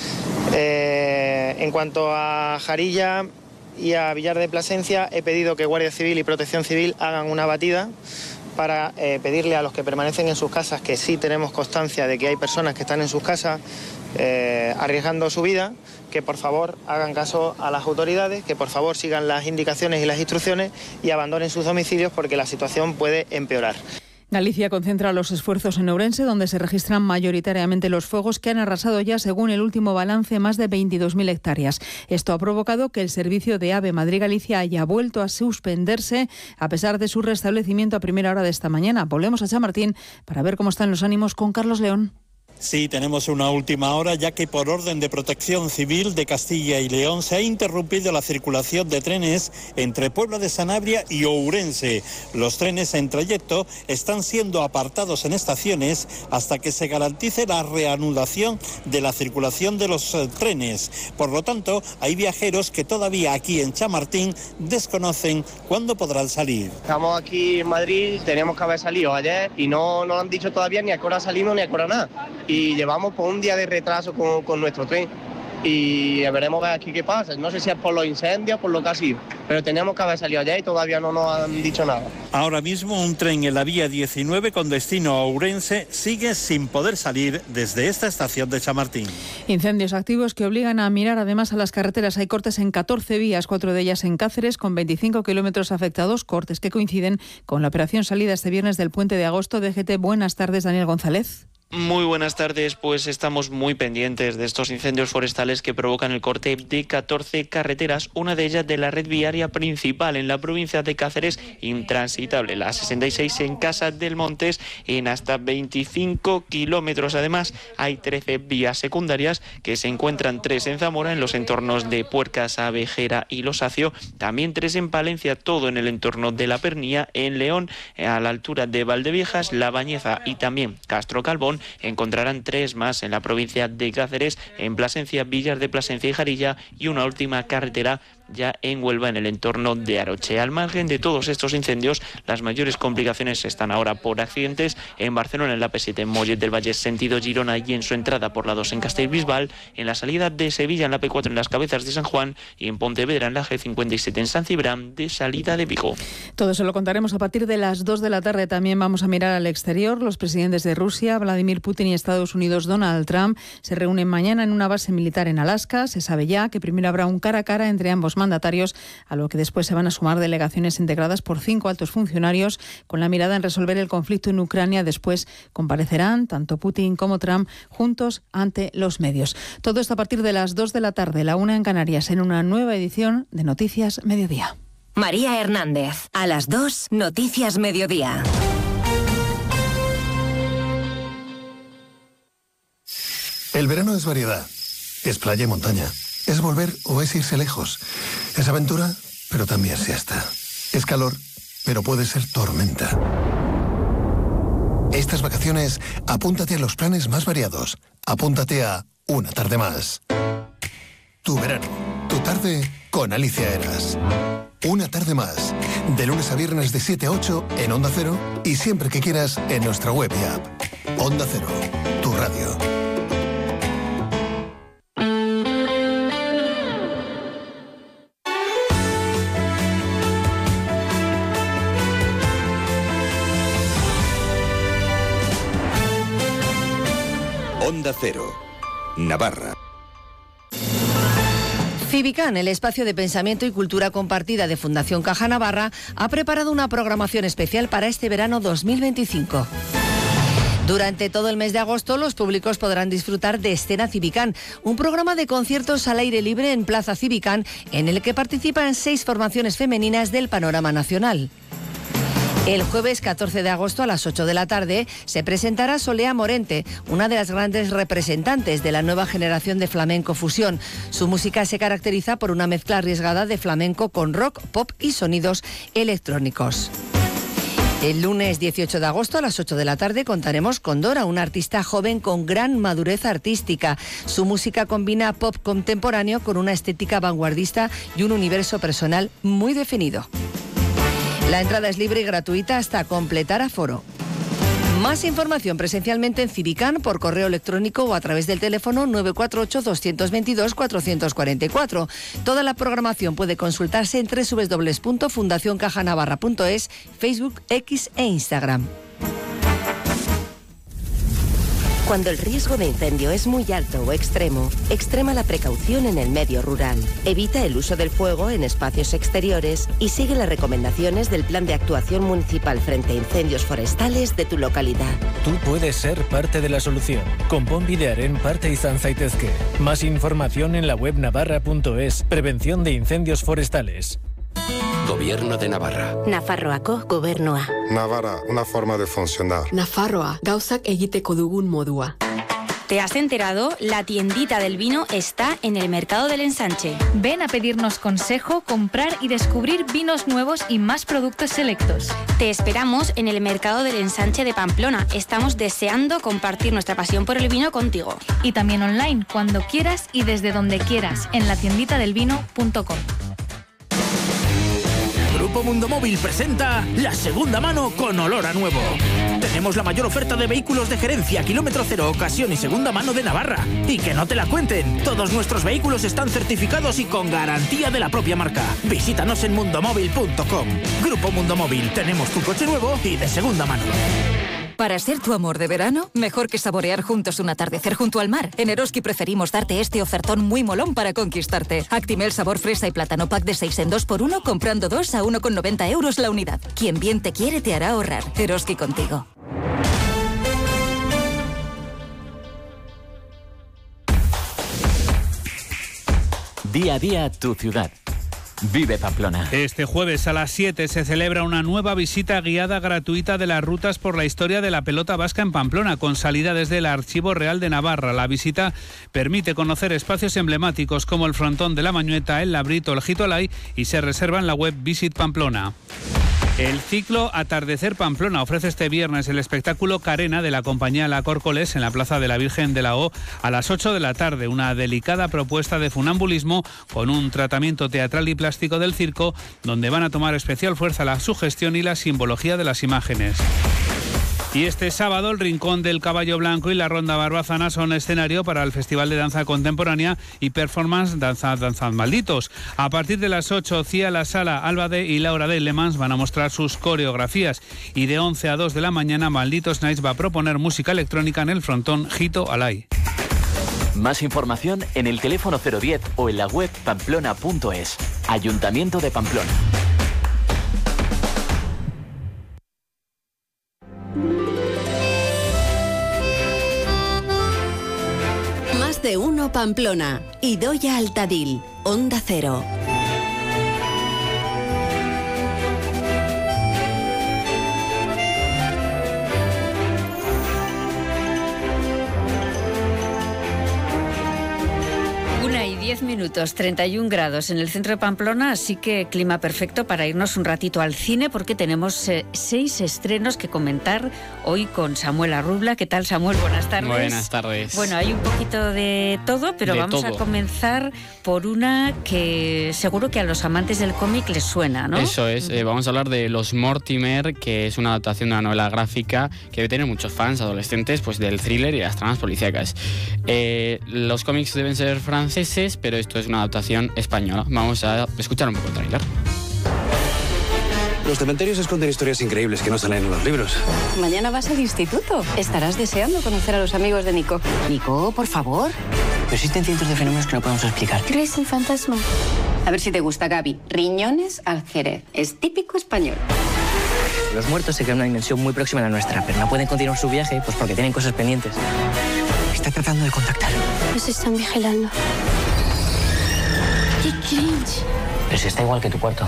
En cuanto a Jarilla y a Villar de Plasencia, he pedido que Guardia Civil y Protección Civil hagan una batida para pedirle a los que permanecen en sus casas, que sí tenemos constancia de que hay personas que están en sus casas arriesgando su vida, que por favor hagan caso a las autoridades, que por favor sigan las indicaciones y las instrucciones y abandonen sus domicilios porque la situación puede empeorar. Galicia concentra los esfuerzos en Ourense, donde se registran mayoritariamente los fuegos que han arrasado ya, según el último balance, más de 22.000 hectáreas. Esto ha provocado que el servicio de AVE Madrid-Galicia haya vuelto a suspenderse a pesar de su restablecimiento a primera hora de esta mañana. Volvemos a Chamartín para ver cómo están los ánimos con Carlos León. Sí, tenemos una última hora, ya que por orden de Protección Civil de Castilla y León se ha interrumpido la circulación de trenes entre Puebla de Sanabria y Ourense. Los trenes en trayecto están siendo apartados en estaciones hasta que se garantice la reanudación de la circulación de los trenes. Por lo tanto, hay viajeros que todavía aquí en Chamartín desconocen cuándo podrán salir. Estamos aquí en Madrid, teníamos que haber salido ayer y no nos han dicho todavía ni a qué hora salimos ni a qué hora nada. Y llevamos por un día de retraso con nuestro tren y veremos ver aquí qué pasa. No sé si es por los incendios, por lo que ha sido, pero teníamos que haber salido allá y todavía no nos han dicho nada. Ahora mismo un tren en la vía 19 con destino a Ourense sigue sin poder salir desde esta estación de Chamartín. Incendios activos que obligan a mirar además a las carreteras. Hay cortes en 14 vías, 4 de ellas en Cáceres, con 25 kilómetros afectados, cortes que coinciden con la operación salida este viernes del Puente de Agosto. DGT, buenas tardes, Daniel González. Muy buenas tardes, pues estamos muy pendientes de estos incendios forestales que provocan el corte de 14 carreteras, una de ellas de la red viaria principal en la provincia de Cáceres, intransitable, la 66 en Casa del Montes, en hasta 25 kilómetros. Además, hay 13 vías secundarias, que se encuentran 3 en Zamora, en los entornos de Puercas, Abejera y Los Acio, también 3 en Palencia, todo en el entorno de La Pernía, en León, a la altura de Valdeviejas, La Bañeza y también Castro Calbón. Encontrarán 3 más en la provincia de Cáceres, en Plasencia, Villar de Plasencia y Jarilla, y una última carretera ya en Huelva, en el entorno de Aroche. Al margen de todos estos incendios, las mayores complicaciones están ahora por accidentes en Barcelona, en la P7 en Mollet del Valle sentido Girona, y en su entrada por la 2 en Castellbisbal, en la salida de Sevilla en la P4 en las Cabezas de San Juan, y en Pontevedra en la G57 en San Cibrán de salida de Vigo. Todo eso lo contaremos a partir de las 2 de la tarde. También vamos a mirar al exterior. Los presidentes de Rusia, Vladimir Putin, y Estados Unidos, Donald Trump, se reúnen mañana en una base militar en Alaska. Se sabe ya que primero habrá un cara a cara entre ambos mandatarios, a lo que después se van a sumar delegaciones integradas por 5 altos funcionarios con la mirada en resolver el conflicto en Ucrania. Después comparecerán tanto Putin como Trump juntos ante los medios. Todo esto a partir de las 2 de la tarde, la 1 en Canarias, en una nueva edición de Noticias Mediodía. María Hernández, a las 2, Noticias Mediodía. El verano es variedad, es playa y montaña, es volver o es irse lejos, es aventura, pero también siesta, es calor, pero puede ser tormenta. Estas vacaciones, apúntate a los planes más variados, apúntate a Una Tarde Más. Tu verano, tu tarde con Alicia Eras. Una Tarde Más, de lunes a viernes de 7 a 8 en Onda Cero y siempre que quieras en nuestra web y app. Onda Cero, tu radio. Onda Cero, Navarra. Civicán, el espacio de pensamiento y cultura compartida de Fundación Caja Navarra, ha preparado una programación especial para este verano 2025. Durante todo el mes de agosto, los públicos podrán disfrutar de Escena Civicán, un programa de conciertos al aire libre en Plaza Civicán, en el que participan 6 formaciones femeninas del panorama nacional. El jueves 14 de agosto a las 8 de la tarde se presentará Solea Morente, una de las grandes representantes de la nueva generación de flamenco fusión. Su música se caracteriza por una mezcla arriesgada de flamenco con rock, pop y sonidos electrónicos. El lunes 18 de agosto a las 8 de la tarde contaremos con Dora, una artista joven con gran madurez artística. Su música combina pop contemporáneo con una estética vanguardista y un universo personal muy definido. La entrada es libre y gratuita hasta completar aforo. Más información presencialmente en Civicán, por correo electrónico o a través del teléfono 948-222-444. Toda la programación puede consultarse en www.fundacioncajanavarra.es, Facebook, X e Instagram. Cuando el riesgo de incendio es muy alto o extremo, extrema la precaución en el medio rural. Evita el uso del fuego en espacios exteriores y sigue las recomendaciones del Plan de Actuación Municipal frente a incendios forestales de tu localidad. Tú puedes ser parte de la solución. Konpon bidearen parte izan zaitezke. Más información en la web navarra.es. Prevención de incendios forestales. Gobierno de Navarra. Nafarroako gobernua. Navarra, una forma de funcionar. Nafarroa, gauzak egiteko dugun modua. ¿Te has enterado? La tiendita del vino está en el Mercado del Ensanche. Ven a pedirnos consejo, comprar y descubrir vinos nuevos y más productos selectos. Te esperamos en el Mercado del Ensanche de Pamplona. Estamos deseando compartir nuestra pasión por el vino contigo. Y también online, cuando quieras y desde donde quieras, en latienditadelvino.com. Grupo Mundo Móvil presenta La Segunda Mano con olor a nuevo. Tenemos la mayor oferta de vehículos de gerencia, kilómetro cero, ocasión y segunda mano de Navarra. Y que no te la cuenten, todos nuestros vehículos están certificados y con garantía de la propia marca. Visítanos en mundomóvil.com. Grupo Mundo Móvil, tenemos tu coche nuevo y de segunda mano. Para ser tu amor de verano, mejor que saborear juntos un atardecer junto al mar. En Eroski preferimos darte este ofertón muy molón para conquistarte. Actimel sabor fresa y plátano pack de 6 en 2x1, comprando 2 a 1,90 € la unidad. Quien bien te quiere te hará ahorrar. Eroski contigo. Día a día tu ciudad. Vive Pamplona. Este jueves a las 7 se celebra una nueva visita guiada gratuita de las rutas por la historia de la pelota vasca en Pamplona, con salida desde el Archivo Real de Navarra. La visita permite conocer espacios emblemáticos como el frontón de la Mañueta, el Labrito, el Jitolay, y se reserva en la web Visit Pamplona. El ciclo Atardecer Pamplona ofrece este viernes el espectáculo Carena de la compañía La Córcoles en la Plaza de la Virgen de la O a las 8 de la tarde. Una delicada propuesta de funambulismo con un tratamiento teatral y plástico del circo, donde van a tomar especial fuerza la sugestión y la simbología de las imágenes. Y este sábado el Rincón del Caballo Blanco y la Ronda Barbazana son escenario para el Festival de Danza Contemporánea y Performance Danzad Malditos. A partir de las 8, Cía La Sala, Álvade y Laura de Le Mans van a mostrar sus coreografías. Y de 11 a 2 de la mañana, Malditos Nights va a proponer música electrónica en el frontón Jito Alay. Más información en el teléfono 010 o en la web pamplona.es. Ayuntamiento de Pamplona. Más de uno Pamplona. Idoia Altadil. Onda Cero. Y 10 minutos, 31 grados en el centro de Pamplona, así que clima perfecto para irnos un ratito al cine, porque tenemos 6 estrenos que comentar hoy con Samuel Arrubla. ¿Qué tal, Samuel? Buenas tardes. Buenas tardes. Bueno, hay un poquito de todo, pero vamos a comenzar por una que seguro que a los amantes del cómic les suena, ¿no? Eso es, vamos a hablar de Los Mortimer, que es una adaptación de una novela gráfica que debe tener muchos fans adolescentes, pues del thriller y las tramas policíacas. Los cómics deben ser franceses, pero esto es una adaptación española. Vamos a escuchar un poco el tráiler. Los cementerios esconden historias increíbles que no salen en los libros. Mañana vas al instituto. Estarás deseando conocer a los amigos de Nico. Nico, por favor. Pero existen cientos de fenómenos que no podemos explicar. ¿Crees en fantasma? A ver si te gusta, Gaby. Riñones al Jerez. Es típico español. Los muertos se crean una dimensión muy próxima a la nuestra, pero no pueden continuar su viaje pues porque tienen cosas pendientes. Está tratando de contactar. Nos están vigilando. ¡Qué cringe! Pero si está igual que tu cuarto.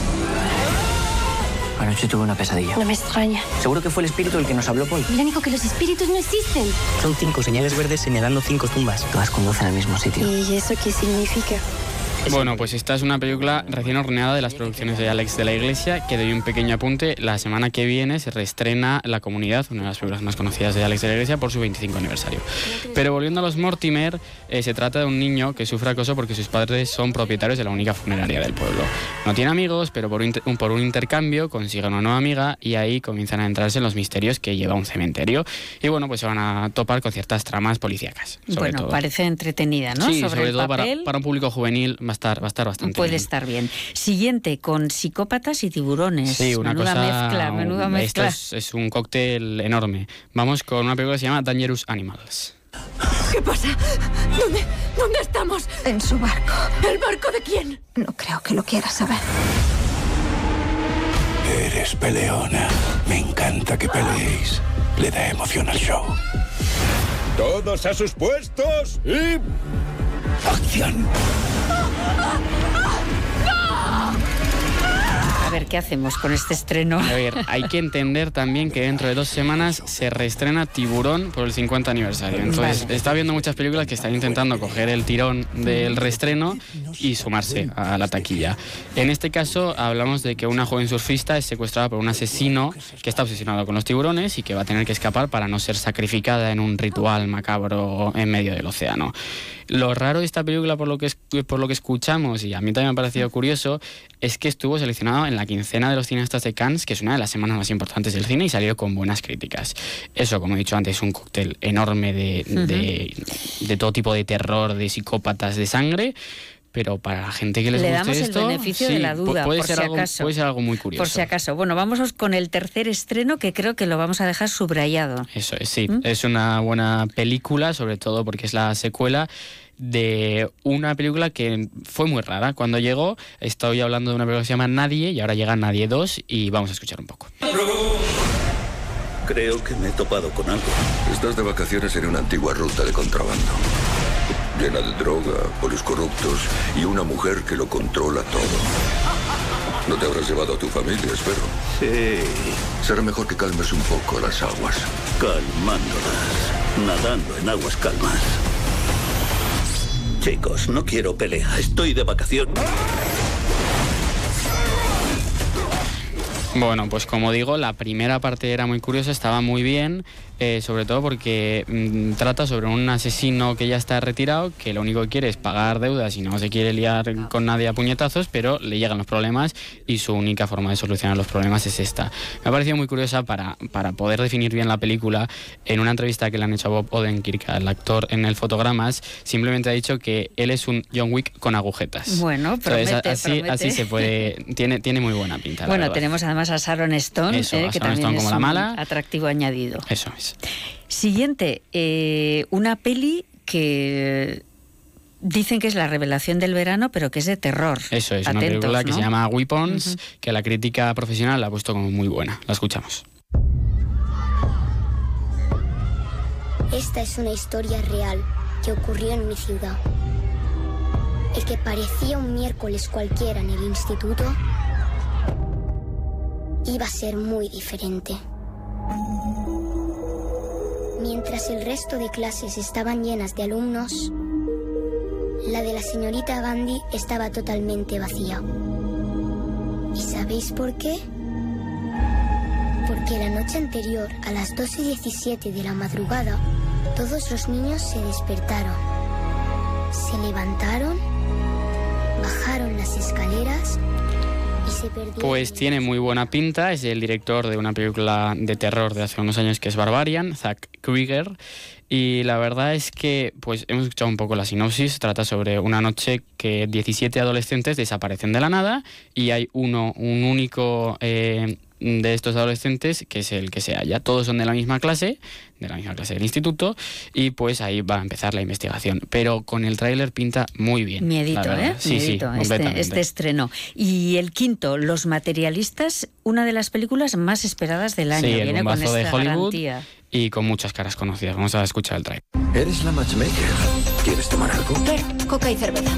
Anoche tuve una pesadilla. No me extraña. Seguro que fue el espíritu el que nos habló hoy. Mira, Nico, que los espíritus no existen. Son 5 señales verdes señalando 5 tumbas. Todas conducen al mismo sitio. ¿Y eso qué significa? Bueno, pues esta es una película recién horneada de las producciones de Alex de la Iglesia, que doy un pequeño apunte. La semana que viene se reestrena La Comunidad, una de las películas más conocidas de Alex de la Iglesia, por su 25 aniversario. Pero volviendo a Los Mortimer, se trata de un niño que sufre acoso porque sus padres son propietarios de la única funeraria del pueblo. No tiene amigos, pero por un intercambio consigue una nueva amiga y ahí comienzan a entrarse en los misterios que lleva un cementerio. Y bueno, pues se van a topar con ciertas tramas policíacas. Bueno, todo. Parece entretenida, ¿no? Sí, sobre todo para un público juvenil va a estar bastante Puede bien. estar bien. Siguiente, con Psicópatas y Tiburones. Sí, menuda mezcla. Esto es un cóctel enorme. Vamos con una película que se llama Dangerous Animals. ¿Qué pasa? ¿Dónde estamos? En su barco. ¿El barco de quién? No creo que lo quieras saber. Eres peleona. Me encanta que peleéis. Le da emoción al show. Todos a sus puestos y... ¡acción! A ver, ¿qué hacemos con este estreno? A ver, hay que entender también que dentro de 2 semanas se reestrena Tiburón por el 50 aniversario. Entonces, está habiendo muchas películas que están intentando coger el tirón del reestreno y sumarse a la taquilla. En este caso, hablamos de que una joven surfista es secuestrada por un asesino que está obsesionado con los tiburones y que va a tener que escapar para no ser sacrificada en un ritual macabro en medio del océano. Lo raro de esta película, por lo que escuchamos, y a mí también me ha parecido curioso, es que estuvo seleccionado en la quincena de los cineastas de Cannes, que es una de las semanas más importantes del cine, y salió con buenas críticas. Eso, como he dicho antes, es un cóctel enorme de todo tipo de terror, de psicópatas, de sangre. Pero para la gente que les guste esto... Le damos el beneficio de la duda, puede ser algo muy curioso. Por si acaso. Bueno, vamos con el tercer estreno, que creo que lo vamos a dejar subrayado. Eso es, sí. Es una buena película, sobre todo porque es la secuela de una película que fue muy rara. Cuando llegó, estoy hablando de una película que se llama Nadie, y ahora llega Nadie 2, y vamos a escuchar un poco. Creo que me he topado con algo. Estás de vacaciones en una antigua ruta de contrabando. llena de droga, polis corruptos y una mujer que lo controla todo. No te habrás llevado a tu familia, espero. Sí. Será mejor que calmes un poco las aguas. Calmándolas. Nadando en aguas calmas. Chicos, no quiero pelea. Estoy de vacaciones. Bueno, pues como digo, la primera parte era muy curiosa, estaba muy bien, sobre todo porque trata sobre un asesino que ya está retirado, que lo único que quiere es pagar deudas y no se quiere liar con nadie a puñetazos, pero le llegan los problemas y su única forma de solucionar los problemas es esta. Me ha parecido muy curiosa para poder definir bien la película. En una entrevista que le han hecho a Bob Odenkirk, al actor en el Fotogramas, simplemente ha dicho que él es un John Wick con agujetas. Bueno, promete, así se puede, tiene muy buena pinta. Bueno, tenemos además a Sharon Stone, que también es como la mala. Atractivo añadido. Eso es. Siguiente, una peli que dicen que es la revelación del verano, pero que es de terror. Eso es, Atentos, una película ¿no? que se llama Weapons, que la crítica profesional la ha puesto como muy buena. La escuchamos. Esta es una historia real que ocurrió en mi ciudad. El que parecía un miércoles cualquiera en el instituto iba a ser muy diferente. Mientras el resto de clases estaban llenas de alumnos, la de la señorita Gandhi estaba totalmente vacía. ¿Y sabéis por qué? Porque la noche anterior, a las 2:17 de la madrugada, todos los niños se despertaron, se levantaron, bajaron las escaleras y se perdieron. Pues tiene muy buena pinta, es el director de una película de terror de hace unos años que es Barbarian, Zack Krieger, y la verdad es que pues hemos escuchado un poco la sinopsis. Trata sobre una noche que 17 adolescentes desaparecen de la nada y hay un único de estos adolescentes que es el que se halla. Todos son de la misma clase del instituto, y pues ahí va a empezar la investigación. Pero con el tráiler pinta muy bien. Miedito, Sí, miedito, completamente. este estreno. Y el quinto, Los Materialistas, una de las películas más esperadas del año. Sí, el viene con bombazo esta de Hollywood garantía. y con muchas caras conocidas. Vamos a escuchar el tráiler. Eres la matchmaker. ¿Quieres tomar algo? Coca y cerveza.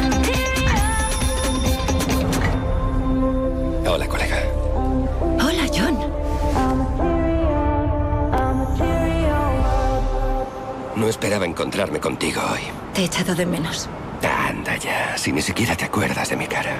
Hola, colega. Hola, John. No esperaba encontrarme contigo hoy. Te he echado de menos. Anda ya, si ni siquiera te acuerdas de mi cara.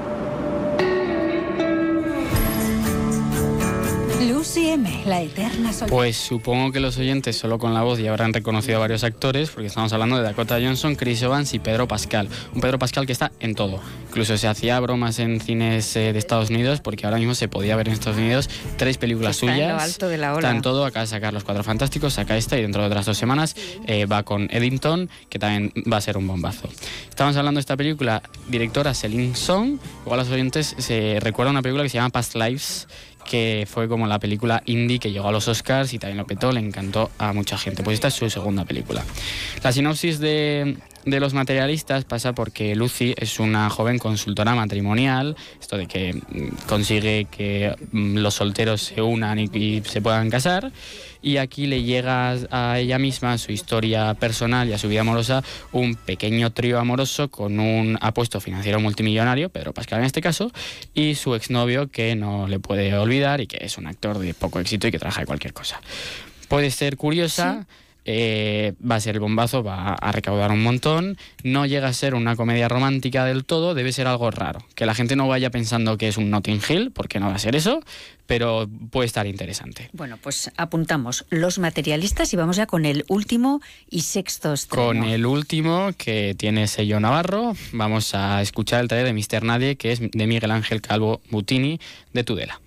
Lucy M., la eterna soltera. Pues supongo que los oyentes solo con la voz ya habrán reconocido a varios actores, porque estamos hablando de Dakota Johnson, Chris Evans y Pedro Pascal. Un Pedro Pascal que está en todo. Incluso se hacía bromas en cines de Estados Unidos, porque ahora mismo se podía ver en Estados Unidos 3 películas Está suyas. en lo alto de la ola. Está en todo, acaba de sacar Los Cuatro Fantásticos, saca esta y dentro de otras 2 semanas va con Eddington, que también va a ser un bombazo. Estamos hablando de esta película, directora Celine Song. Igual los oyentes se recuerdan una película que se llama Past Lives, que fue como la película indie que llegó a los Oscars y también lo petó, le encantó a mucha gente. Pues esta es su segunda película. La sinopsis de Los Materialistas pasa porque Lucy es una joven consultora matrimonial, esto de que consigue que los solteros se unan y se puedan casar, y aquí le llega a ella misma, a su historia personal y a su vida amorosa, un pequeño trío amoroso con un apuesto financiero multimillonario, Pedro Pascal en este caso, y su exnovio que no le puede olvidar y que es un actor de poco éxito y que trabaja de cualquier cosa. Puede ser curiosa. Sí. Va a ser el bombazo, va a recaudar un montón. No llega a ser una comedia romántica del todo, debe ser algo raro. Que la gente no vaya pensando que es un Notting Hill, porque no va a ser eso, pero puede estar interesante. Bueno, pues apuntamos Los Materialistas y vamos ya con el último y sexto estreno. Con el último, que tiene sello Navarro, vamos a escuchar el trailer de Mr. Nadie, que es de Miguel Ángel Calvo Butini, de Tudela.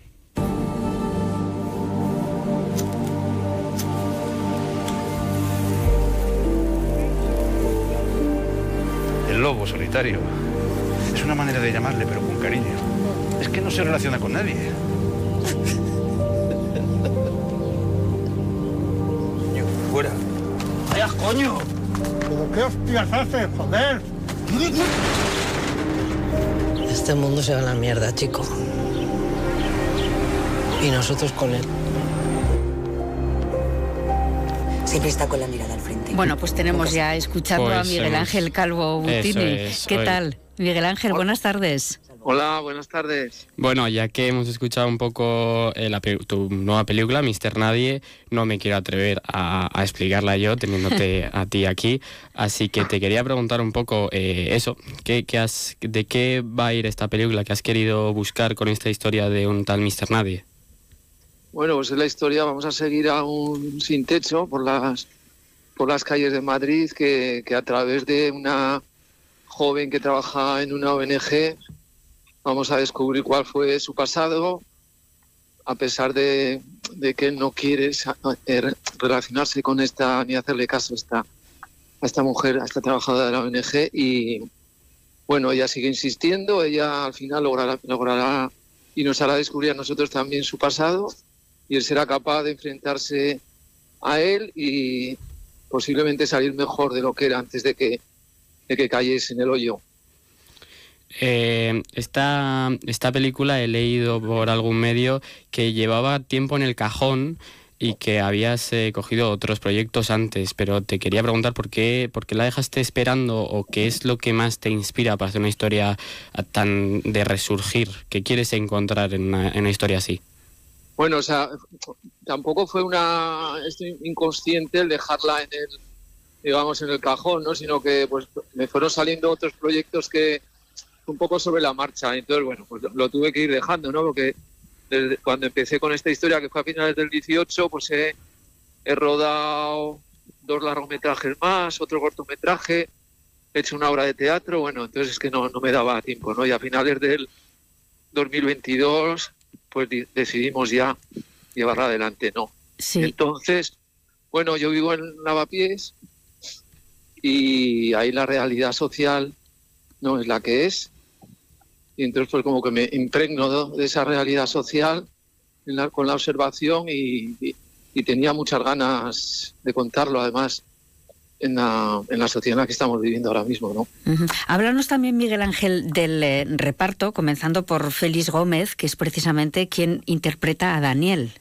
El lobo solitario. Es una manera de llamarle, pero con cariño. Es que no se relaciona con nadie. Coño, fuera. ¡Vaya coño! ¿Pero qué hostias haces, joder? Este mundo se va a la mierda, chico. Y nosotros con él. Siempre está con la mirada al frente. Bueno, pues tenemos ya escuchando a Miguel Ángel Calvo Butini. ¿Qué tal? Miguel Ángel, buenas tardes. Hola, buenas tardes. Bueno, ya que hemos escuchado un poco tu nueva película, Mr. Nadie, no me quiero atrever a explicarla yo, teniéndote a ti aquí. Así que te quería preguntar un poco eso, ¿de qué va a ir esta película? ¿Qué has querido buscar con esta historia de un tal Mr. Nadie? Bueno, pues es la historia, vamos a seguir a un sin techo por las calles de Madrid que a través de una joven que trabaja en una ONG vamos a descubrir cuál fue su pasado, a pesar de que él no quiere relacionarse con esta ni hacerle caso a esta mujer, a esta trabajadora de la ONG. Y bueno, ella sigue insistiendo, ella al final logrará y nos hará descubrir a nosotros también su pasado, y él será capaz de enfrentarse a él y posiblemente salir mejor de lo que era antes de que cayese en el hoyo. Esta película he leído por algún medio que llevaba tiempo en el cajón y que habías cogido otros proyectos antes, pero te quería preguntar por qué la dejaste esperando, o qué es lo que más te inspira para hacer una historia tan de resurgir. ¿Qué quieres encontrar en una historia así? Bueno, o sea, tampoco fue estoy inconsciente el dejarla en el cajón, ¿no? Sino que pues me fueron saliendo otros proyectos que un poco sobre la marcha. Entonces, bueno, pues lo tuve que ir dejando, ¿no? Porque cuando empecé con esta historia, que fue a finales del 18, pues he rodado 2 largometrajes más, otro cortometraje, he hecho una obra de teatro, bueno, entonces es que no me daba tiempo, ¿no? Y a finales del 2022... pues decidimos ya llevarla adelante, ¿no? Sí. Entonces, bueno, yo vivo en Lavapiés y ahí la realidad social no es la que es. Y entonces pues como que me impregno de esa realidad social con la observación y tenía muchas ganas de contarlo, además, en la sociedad en la que estamos viviendo ahora mismo, ¿no? Uh-huh. Háblanos también, Miguel Ángel, del reparto, comenzando por Félix Gómez, que es precisamente quien interpreta a Daniel.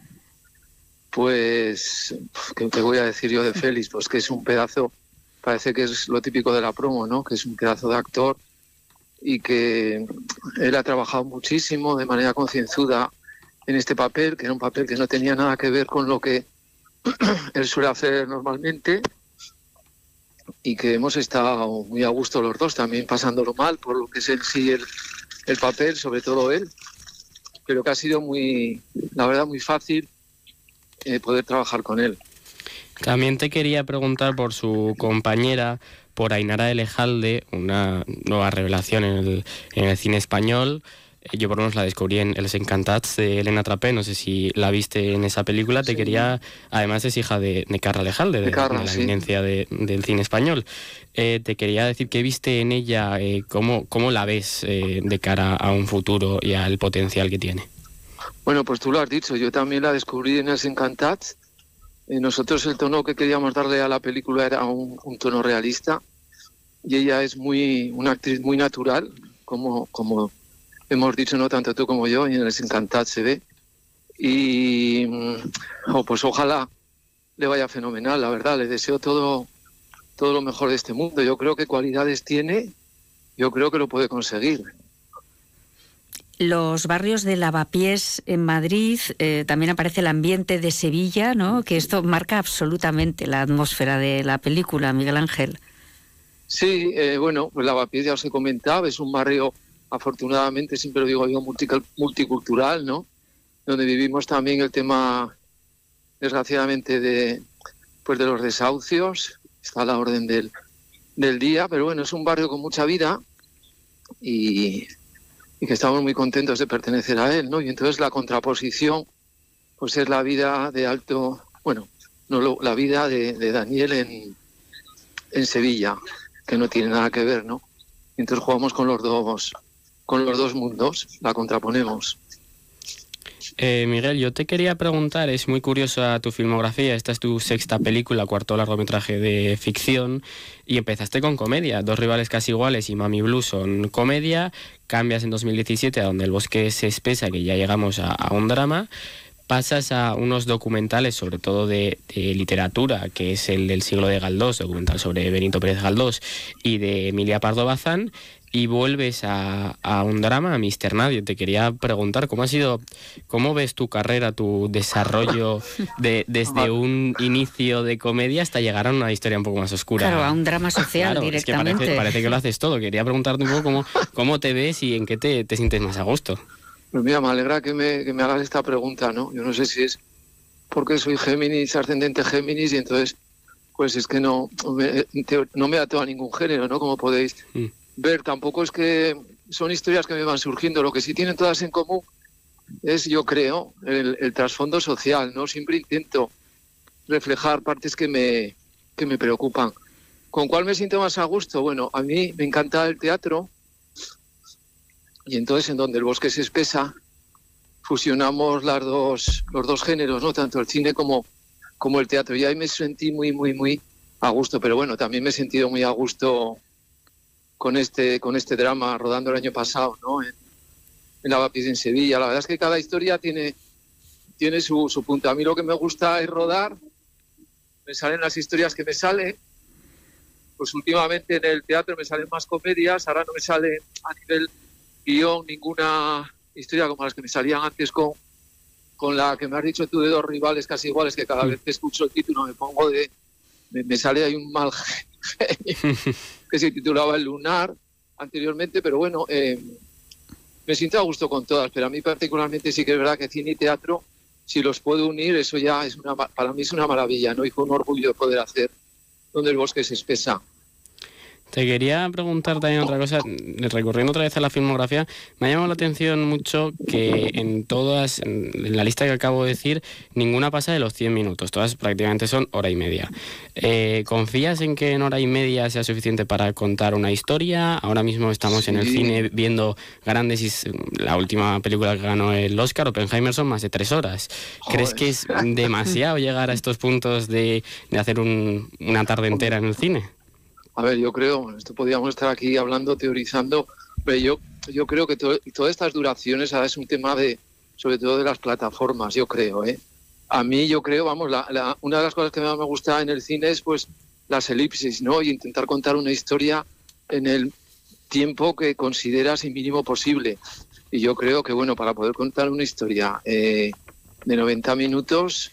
Pues, ¿qué te voy a decir yo de Félix? Pues que es un pedazo, parece que es lo típico de la promo, ¿no? Que es un pedazo de actor y que él ha trabajado muchísimo de manera concienzuda en este papel, que era un papel que no tenía nada que ver con lo que él suele hacer normalmente, y que hemos estado muy a gusto los dos, también pasándolo mal por lo que es en sí el papel, sobre todo él, pero que ha sido la verdad muy fácil poder trabajar con él. También te quería preguntar por su compañera, por Ainara Elejalde, una nueva revelación en el cine español. Yo por lo menos la descubrí en Els Encantats de Elena Trapé, no sé si la viste en esa película. Te quería, además es hija de Carla Elejalde, de la eminencia del cine español. Te quería decir qué viste en ella, cómo la ves de cara a un futuro y al potencial que tiene. Bueno, pues tú lo has dicho, yo también la descubrí en Els Encantats. Nosotros el tono que queríamos darle a la película era un tono realista, y ella es una actriz muy natural, como hemos dicho, no tanto tú como yo, y en Els Encantats se ve. Y pues ojalá le vaya fenomenal, la verdad, le deseo todo lo mejor de este mundo. Yo creo que cualidades tiene, yo creo que lo puede conseguir. Los barrios de Lavapiés en Madrid, también aparece el ambiente de Sevilla, ¿no? Que esto marca absolutamente la atmósfera de la película, Miguel Ángel. Sí, bueno, pues Lavapiés ya os he comentado, es un barrio, afortunadamente, siempre lo digo yo, multicultural, ¿no? Donde vivimos también el tema, desgraciadamente, de los desahucios, está a la orden del día, pero bueno, es un barrio con mucha vida y que estamos muy contentos de pertenecer a él, ¿no? Y entonces la contraposición, pues es la vida de alto, bueno, no la vida de Daniel en Sevilla, que no tiene nada que ver, ¿no? Y entonces jugamos con los dos mundos, la contraponemos. Miguel, yo te quería preguntar, es muy curiosa tu filmografía, esta es tu 6ª película, 4º largometraje de ficción, y empezaste con comedia, Dos rivales casi iguales y Mami Blue son comedia, cambias en 2017 a Donde el bosque se espesa, que ya llegamos a un drama, pasas a unos documentales, sobre todo de literatura, que es el del siglo de Galdós, documental sobre Benito Pérez Galdós, y de Emilia Pardo Bazán, y vuelves a un drama, a Mister Nadie. Te quería preguntar, ¿cómo ves tu carrera, tu desarrollo desde un inicio de comedia hasta llegar a una historia un poco más oscura? Claro, a un drama social directamente. Es que parece que lo haces todo. Quería preguntarte un poco cómo te ves y en qué te sientes más a gusto. Pues mira, me alegra que me hagas esta pregunta, ¿no? Yo no sé si es porque soy Géminis, ascendente Géminis, y entonces, pues es que no me ato a ningún género, ¿no? Como podéis ver, tampoco es que son historias que me van surgiendo. Lo que sí tienen todas en común es, yo creo, el trasfondo social, ¿no? Siempre intento reflejar partes que me preocupan. ¿Con cuál me siento más a gusto? Bueno, a mí me encanta el teatro, y entonces en donde el bosque se espesa fusionamos los dos géneros, ¿no? Tanto el cine como el teatro, y ahí me sentí muy, muy, muy a gusto. Pero bueno, también me he sentido muy a gusto con este drama rodando el año pasado, ¿no? En Lavapiés, en Sevilla. La verdad es que cada historia tiene su punto. A mí lo que me gusta es rodar, me salen las historias que me salen. Pues últimamente en el teatro me salen más comedias, ahora no me sale a nivel guión ninguna historia como las que me salían antes con la que me has dicho tú, de dos rivales casi iguales, que cada vez que escucho el título me pongo me sale ahí un mal genio, que se titulaba El Lunar anteriormente, pero bueno, me siento a gusto con todas, pero a mí particularmente sí que es verdad que cine y teatro, si los puedo unir, eso ya para mí es una maravilla, ¿no? Y fue un orgullo poder hacer Donde el bosque se espesa. Te quería preguntar también otra cosa, recorriendo otra vez a la filmografía, me ha llamado la atención mucho que en la lista que acabo de decir, ninguna pasa de los 100 minutos, todas prácticamente son hora y media. ¿Confías en que en hora y media sea suficiente para contar una historia? Ahora mismo estamos en el cine viendo grandes, la última película que ganó el Oscar, Oppenheimer, son más de 3 horas. ¿Crees que es demasiado llegar a estos puntos de hacer una tarde entera en el cine? A ver, yo creo, esto podríamos estar aquí hablando, teorizando, pero yo creo que todas estas duraciones ahora es un tema sobre todo de las plataformas, yo creo, ¿eh? A mí yo creo, vamos, una de las cosas que más me gusta en el cine es pues las elipsis, ¿no? Y intentar contar una historia en el tiempo que consideras el mínimo posible. Y yo creo que, bueno, para poder contar una historia de 90 minutos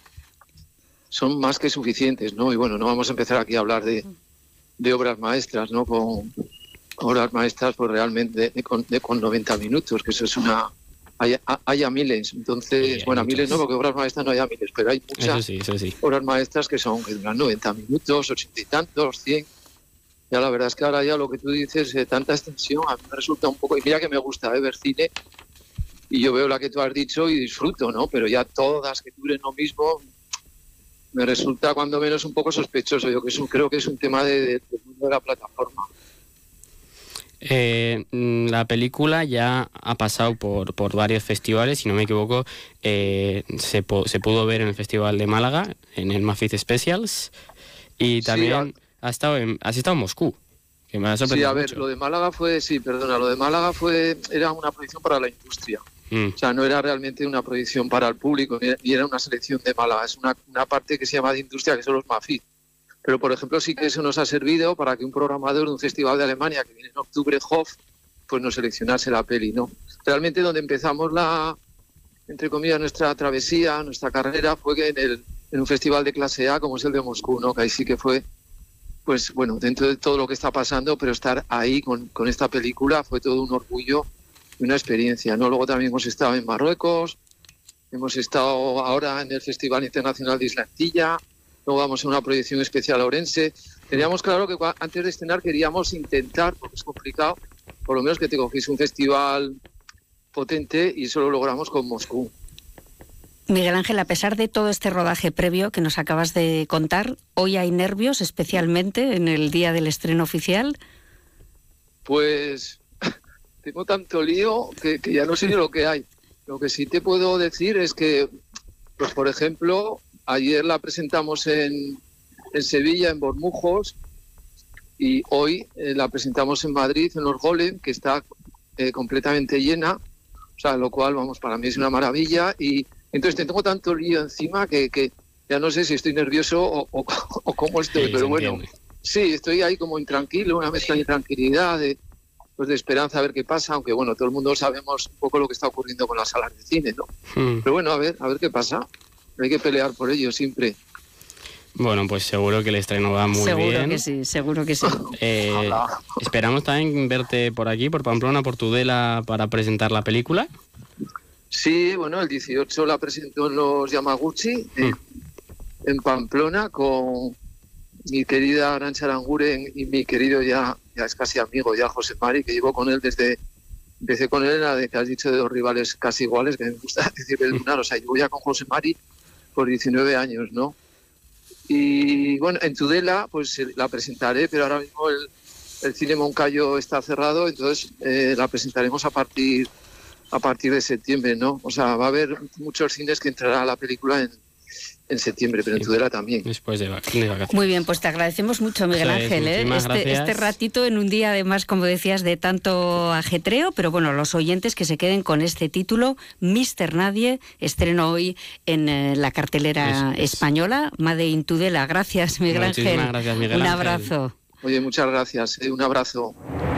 son más que suficientes, ¿no? Y bueno, no vamos a empezar aquí a hablar de obras maestras, ¿no? Con obras maestras, pues realmente con 90 minutos, que eso es haya miles. Entonces, sí, bueno, miles no, porque obras maestras no haya miles, pero hay muchas eso sí. obras maestras que duran 90 minutos, 80 y tantos, 100. Ya la verdad es que ahora ya lo que tú dices, tanta extensión, a mí me resulta un poco... Y mira que me gusta ver cine, y yo veo la que tú has dicho y disfruto, ¿no? Pero ya todas que duren lo mismo... me resulta cuando menos un poco sospechoso. Yo creo que es un tema del mundo de la plataforma. La película ya ha pasado por varios festivales, si no me equivoco, se pudo ver en el Festival de Málaga, en el Maffiz Specials, y también sí, has estado en Moscú, que me ha sorprendido. Sí, a ver, mucho. lo de Málaga era una proyección para la industria. O sea, no era realmente una proyección para el público, ni era una selección de Málaga. Es una parte que se llama de industria, que son los Maffiz. Pero, por ejemplo, sí que eso nos ha servido para que un programador de un festival de Alemania, que viene en octubre, Hof, pues nos seleccionase la peli, ¿no? Realmente donde empezamos entre comillas, nuestra travesía, nuestra carrera, fue en un festival de clase A, como es el de Moscú, ¿no? Que ahí sí que fue, pues bueno, dentro de todo lo que está pasando, pero estar ahí con esta película fue todo un orgullo y una experiencia, ¿no? Luego también hemos estado en Marruecos, hemos estado ahora en el Festival Internacional de Isla Antilla, luego vamos a una proyección especial a Orense. Teníamos claro que antes de estrenar queríamos intentar, porque es complicado, por lo menos que te cogiese un festival potente, y eso lo logramos con Moscú. Miguel Ángel, a pesar de todo este rodaje previo que nos acabas de contar, ¿hoy hay nervios, especialmente en el día del estreno oficial? Pues tengo tanto lío que ya no sé ni lo que hay. Lo que sí te puedo decir es que, pues por ejemplo, ayer la presentamos en Sevilla, en Bormujos, y hoy la presentamos en Madrid, en Los Golem, que está completamente llena, o sea, lo cual, vamos, para mí es una maravilla, y Entonces tengo tanto lío encima que ya no sé si estoy nervioso o cómo estoy, pero bueno, sí, estoy ahí como intranquilo, una mezcla de intranquilidad, de esperanza a ver qué pasa, aunque bueno, todo el mundo sabemos un poco lo que está ocurriendo con las salas de cine, ¿no? Pero bueno, a ver qué pasa. Hay que pelear por ello siempre. Bueno, pues seguro que el estreno va muy bien. Seguro que sí. Esperamos también verte por aquí, por Pamplona, por Tudela, para presentar la película. Sí, bueno, el 18 la presento en los Yamaguchi, en Pamplona, con mi querida Arantxa Aranguren y mi querido ya es casi amigo, ya José Mari, que llevo con él empecé con él en la de que has dicho de 2 rivales casi iguales, que me gusta decir el lunar, o sea, llevo ya con José Mari por 19 años, ¿no? Y bueno, en Tudela pues la presentaré, pero ahora mismo el Cine Moncayo está cerrado, entonces la presentaremos a partir de septiembre, ¿no? O sea, va a haber muchos cines que entrará la película en septiembre, pero en Tudela también. Después de vacaciones. Muy bien, pues te agradecemos mucho, Miguel Ángel, este ratito en un día, además, como decías, de tanto ajetreo, pero bueno, los oyentes que se queden con este título, Mr. Nadie, estreno hoy en la cartelera española, Made in Tudela. Gracias, Miguel Ángel. Muchísimas gracias, Miguel Ángel. Un abrazo. Oye, muchas gracias, un abrazo.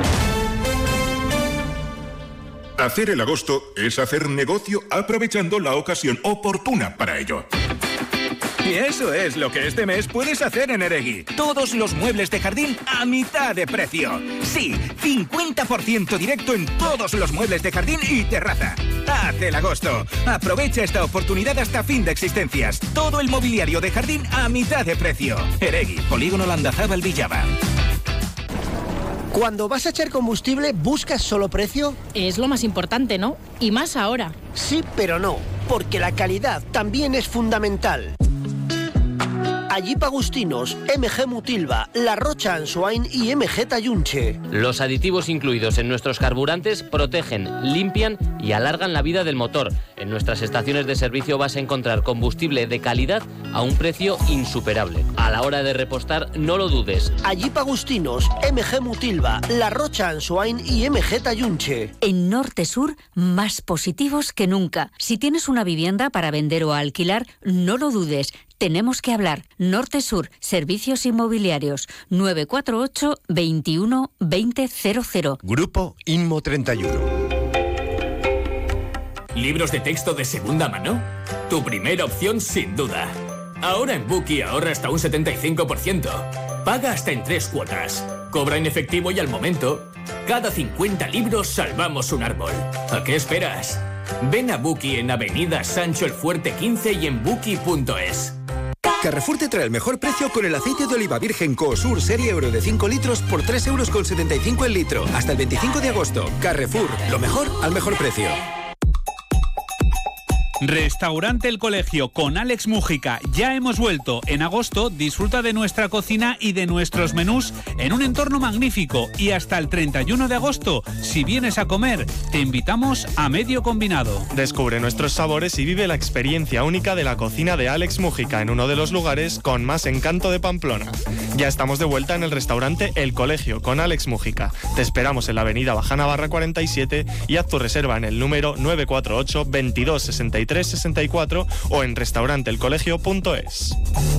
Hacer el agosto es hacer negocio aprovechando la ocasión oportuna para ello. Y eso es lo que este mes puedes hacer en Eregui. Todos los muebles de jardín a mitad de precio. Sí, 50% directo en todos los muebles de jardín y terraza. Haz el agosto. Aprovecha esta oportunidad hasta fin de existencias. Todo el mobiliario de jardín a mitad de precio. Eregui, Polígono Landazábal Villaba. Cuando vas a echar combustible, ¿buscas solo precio? Es lo más importante, ¿no? Y más ahora. Sí, pero no, porque la calidad también es fundamental. Allí Agustinos, MG Mutilva, La Rocha Ansoain y MG Tayunche. Los aditivos incluidos en nuestros carburantes protegen, limpian y alargan la vida del motor. En nuestras estaciones de servicio vas a encontrar combustible de calidad a un precio insuperable. A la hora de repostar, no lo dudes. Allí Agustinos, MG Mutilva, La Rocha Ansoain y MG Tayunche. En Norte Sur, más positivos que nunca. Si tienes una vivienda para vender o alquilar, no lo dudes. Tenemos que hablar. Norte Sur, Servicios Inmobiliarios, 948 21 2000. Grupo Inmo 31. ¿Libros de texto de segunda mano? Tu primera opción sin duda. Ahora en Bookie ahorra hasta un 75%. Paga hasta en 3 cuotas. Cobra en efectivo y al momento. Cada 50 libros salvamos un árbol. ¿A qué esperas? Ven a Bookie en Avenida Sancho el Fuerte 15 y en bookie.es. Carrefour te trae el mejor precio con el aceite de oliva virgen Coosur Serie Euro de 5 litros por 3,75 € el litro. Hasta el 25 de agosto. Carrefour, lo mejor al mejor precio. Restaurante El Colegio con Alex Mújica. Ya hemos vuelto. En agosto disfruta de nuestra cocina y de nuestros menús en un entorno magnífico. Y hasta el 31 de agosto, si vienes a comer, te invitamos a medio combinado. Descubre nuestros sabores y vive la experiencia única de la cocina de Alex Mújica en uno de los lugares con más encanto de Pamplona. Ya estamos de vuelta en el restaurante El Colegio con Alex Mújica. Te esperamos en la avenida Baja Navarra 47 y haz tu reserva en el número 948 22 63 64 o en restauranteelcolegio.es.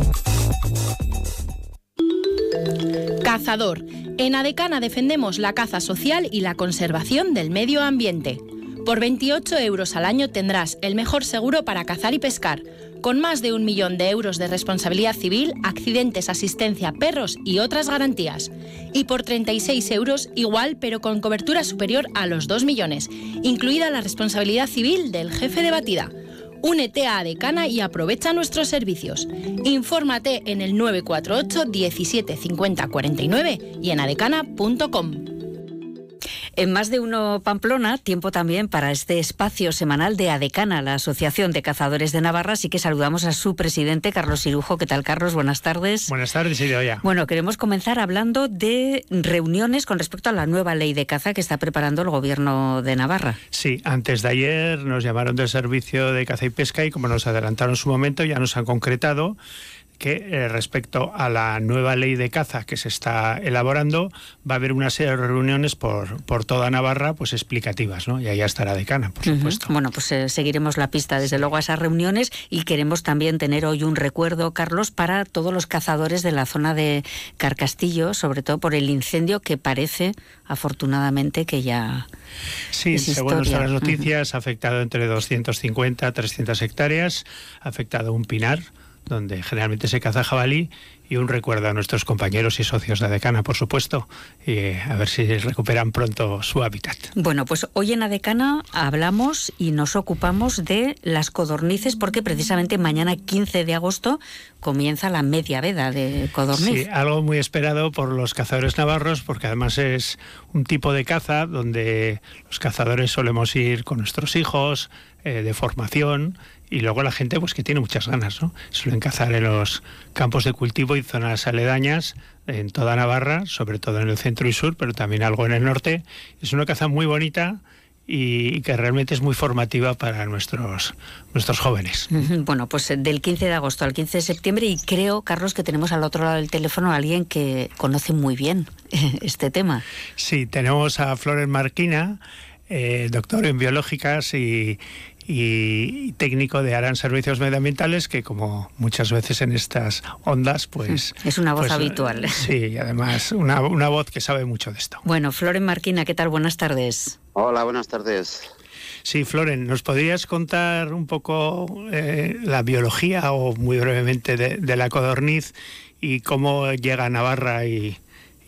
Cazador. En Adecana defendemos la caza social y la conservación del medio ambiente. Por 28 € al año tendrás el mejor seguro para cazar y pescar, con más de 1 millón de euros de responsabilidad civil, accidentes, asistencia, perros y otras garantías. Y por 36 € igual, pero con cobertura superior a los 2 millones, incluida la responsabilidad civil del jefe de batida. Únete a Adecana y aprovecha nuestros servicios. Infórmate en el 948 17 50 49 y en adecana.com. En Más de Uno Pamplona, tiempo también para este espacio semanal de Adecana, la Asociación de Cazadores de Navarra, así que saludamos a su presidente, Carlos Irujo. ¿Qué tal, Carlos? Buenas tardes. Buenas tardes, Idoia. Bueno, queremos comenzar hablando de reuniones con respecto a la nueva ley de caza que está preparando el Gobierno de Navarra. Sí, antes de ayer nos llamaron del Servicio de Caza y Pesca y como nos adelantaron su momento, ya nos han concretado que respecto a la nueva ley de caza que se está elaborando, va a haber una serie de reuniones por toda Navarra, pues explicativas, ¿no? Y ahí estará Decana, por supuesto. Bueno, pues seguiremos la pista, desde luego, a esas reuniones, y queremos también tener hoy un recuerdo, Carlos, para todos los cazadores de la zona de Carcastillo, sobre todo por el incendio que parece, afortunadamente, que ya sí, según nuestras noticias, ha afectado entre 250 a 300 hectáreas, ha afectado un pinar, donde generalmente se caza jabalí, y un recuerdo a nuestros compañeros y socios de Adecana, por supuesto, y a ver si recuperan pronto su hábitat. Bueno, pues hoy en Adecana hablamos y nos ocupamos de las codornices, porque precisamente mañana, 15 de agosto, comienza la media veda de codorniz. Sí, algo muy esperado por los cazadores navarros, porque además es un tipo de caza donde los cazadores solemos ir con nuestros hijos, de formación, y luego la gente pues que tiene muchas ganas, ¿no? Suelen cazar en los campos de cultivo y zonas aledañas en toda Navarra, sobre todo en el centro y sur, pero también algo en el norte. Es una caza muy bonita y que realmente es muy formativa para nuestros jóvenes. Bueno, pues del 15 de agosto al 15 de septiembre, y creo, Carlos, que tenemos al otro lado del teléfono a alguien que conoce muy bien este tema. Sí, tenemos a Floren Marquina, doctor en biológicas y técnico de Aran Servicios Medioambientales, que como muchas veces en estas ondas, pues... Es una voz habitual. Sí, y además una voz que sabe mucho de esto. Bueno, Floren Marquina, ¿qué tal? Buenas tardes. Hola, buenas tardes. Sí, Floren, ¿nos podrías contar un poco la biología, o muy brevemente, de la codorniz, y cómo llega a Navarra y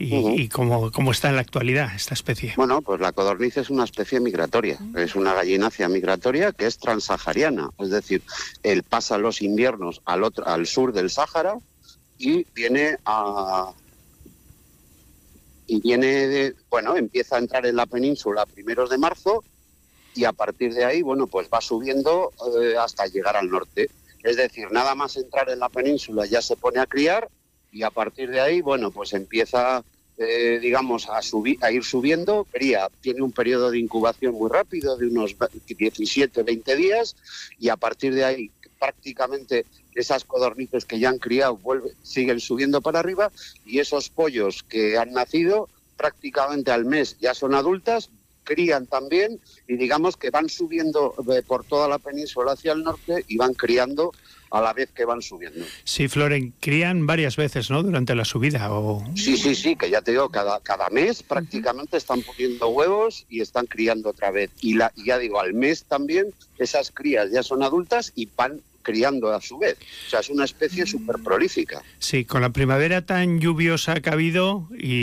cómo está en la actualidad esta especie? Bueno, pues la codorniz es una especie migratoria, es una gallinácea migratoria que es transahariana, es decir, él pasa los inviernos al sur del Sáhara y empieza a entrar en la península a primeros de marzo, y a partir de ahí, bueno, pues va subiendo hasta llegar al norte. Es decir, nada más entrar en la península ya se pone a criar, y a partir de ahí, bueno, pues empieza, a ir subiendo, cría, tiene un periodo de incubación muy rápido, de unos 17, 20 días, y a partir de ahí prácticamente esas codornices que ya han criado siguen subiendo para arriba, y esos pollos que han nacido prácticamente al mes ya son adultas, crían también, y digamos que van subiendo por toda la península hacia el norte y van criando a la vez que van subiendo. Sí, Floren, crían varias veces, ¿no?, durante la subida. Sí, que ya te digo, cada mes prácticamente están poniendo huevos y están criando otra vez. Y ya digo, al mes también esas crías ya son adultas y van criando a su vez. O sea, es una especie súper prolífica. Sí, con la primavera tan lluviosa que ha habido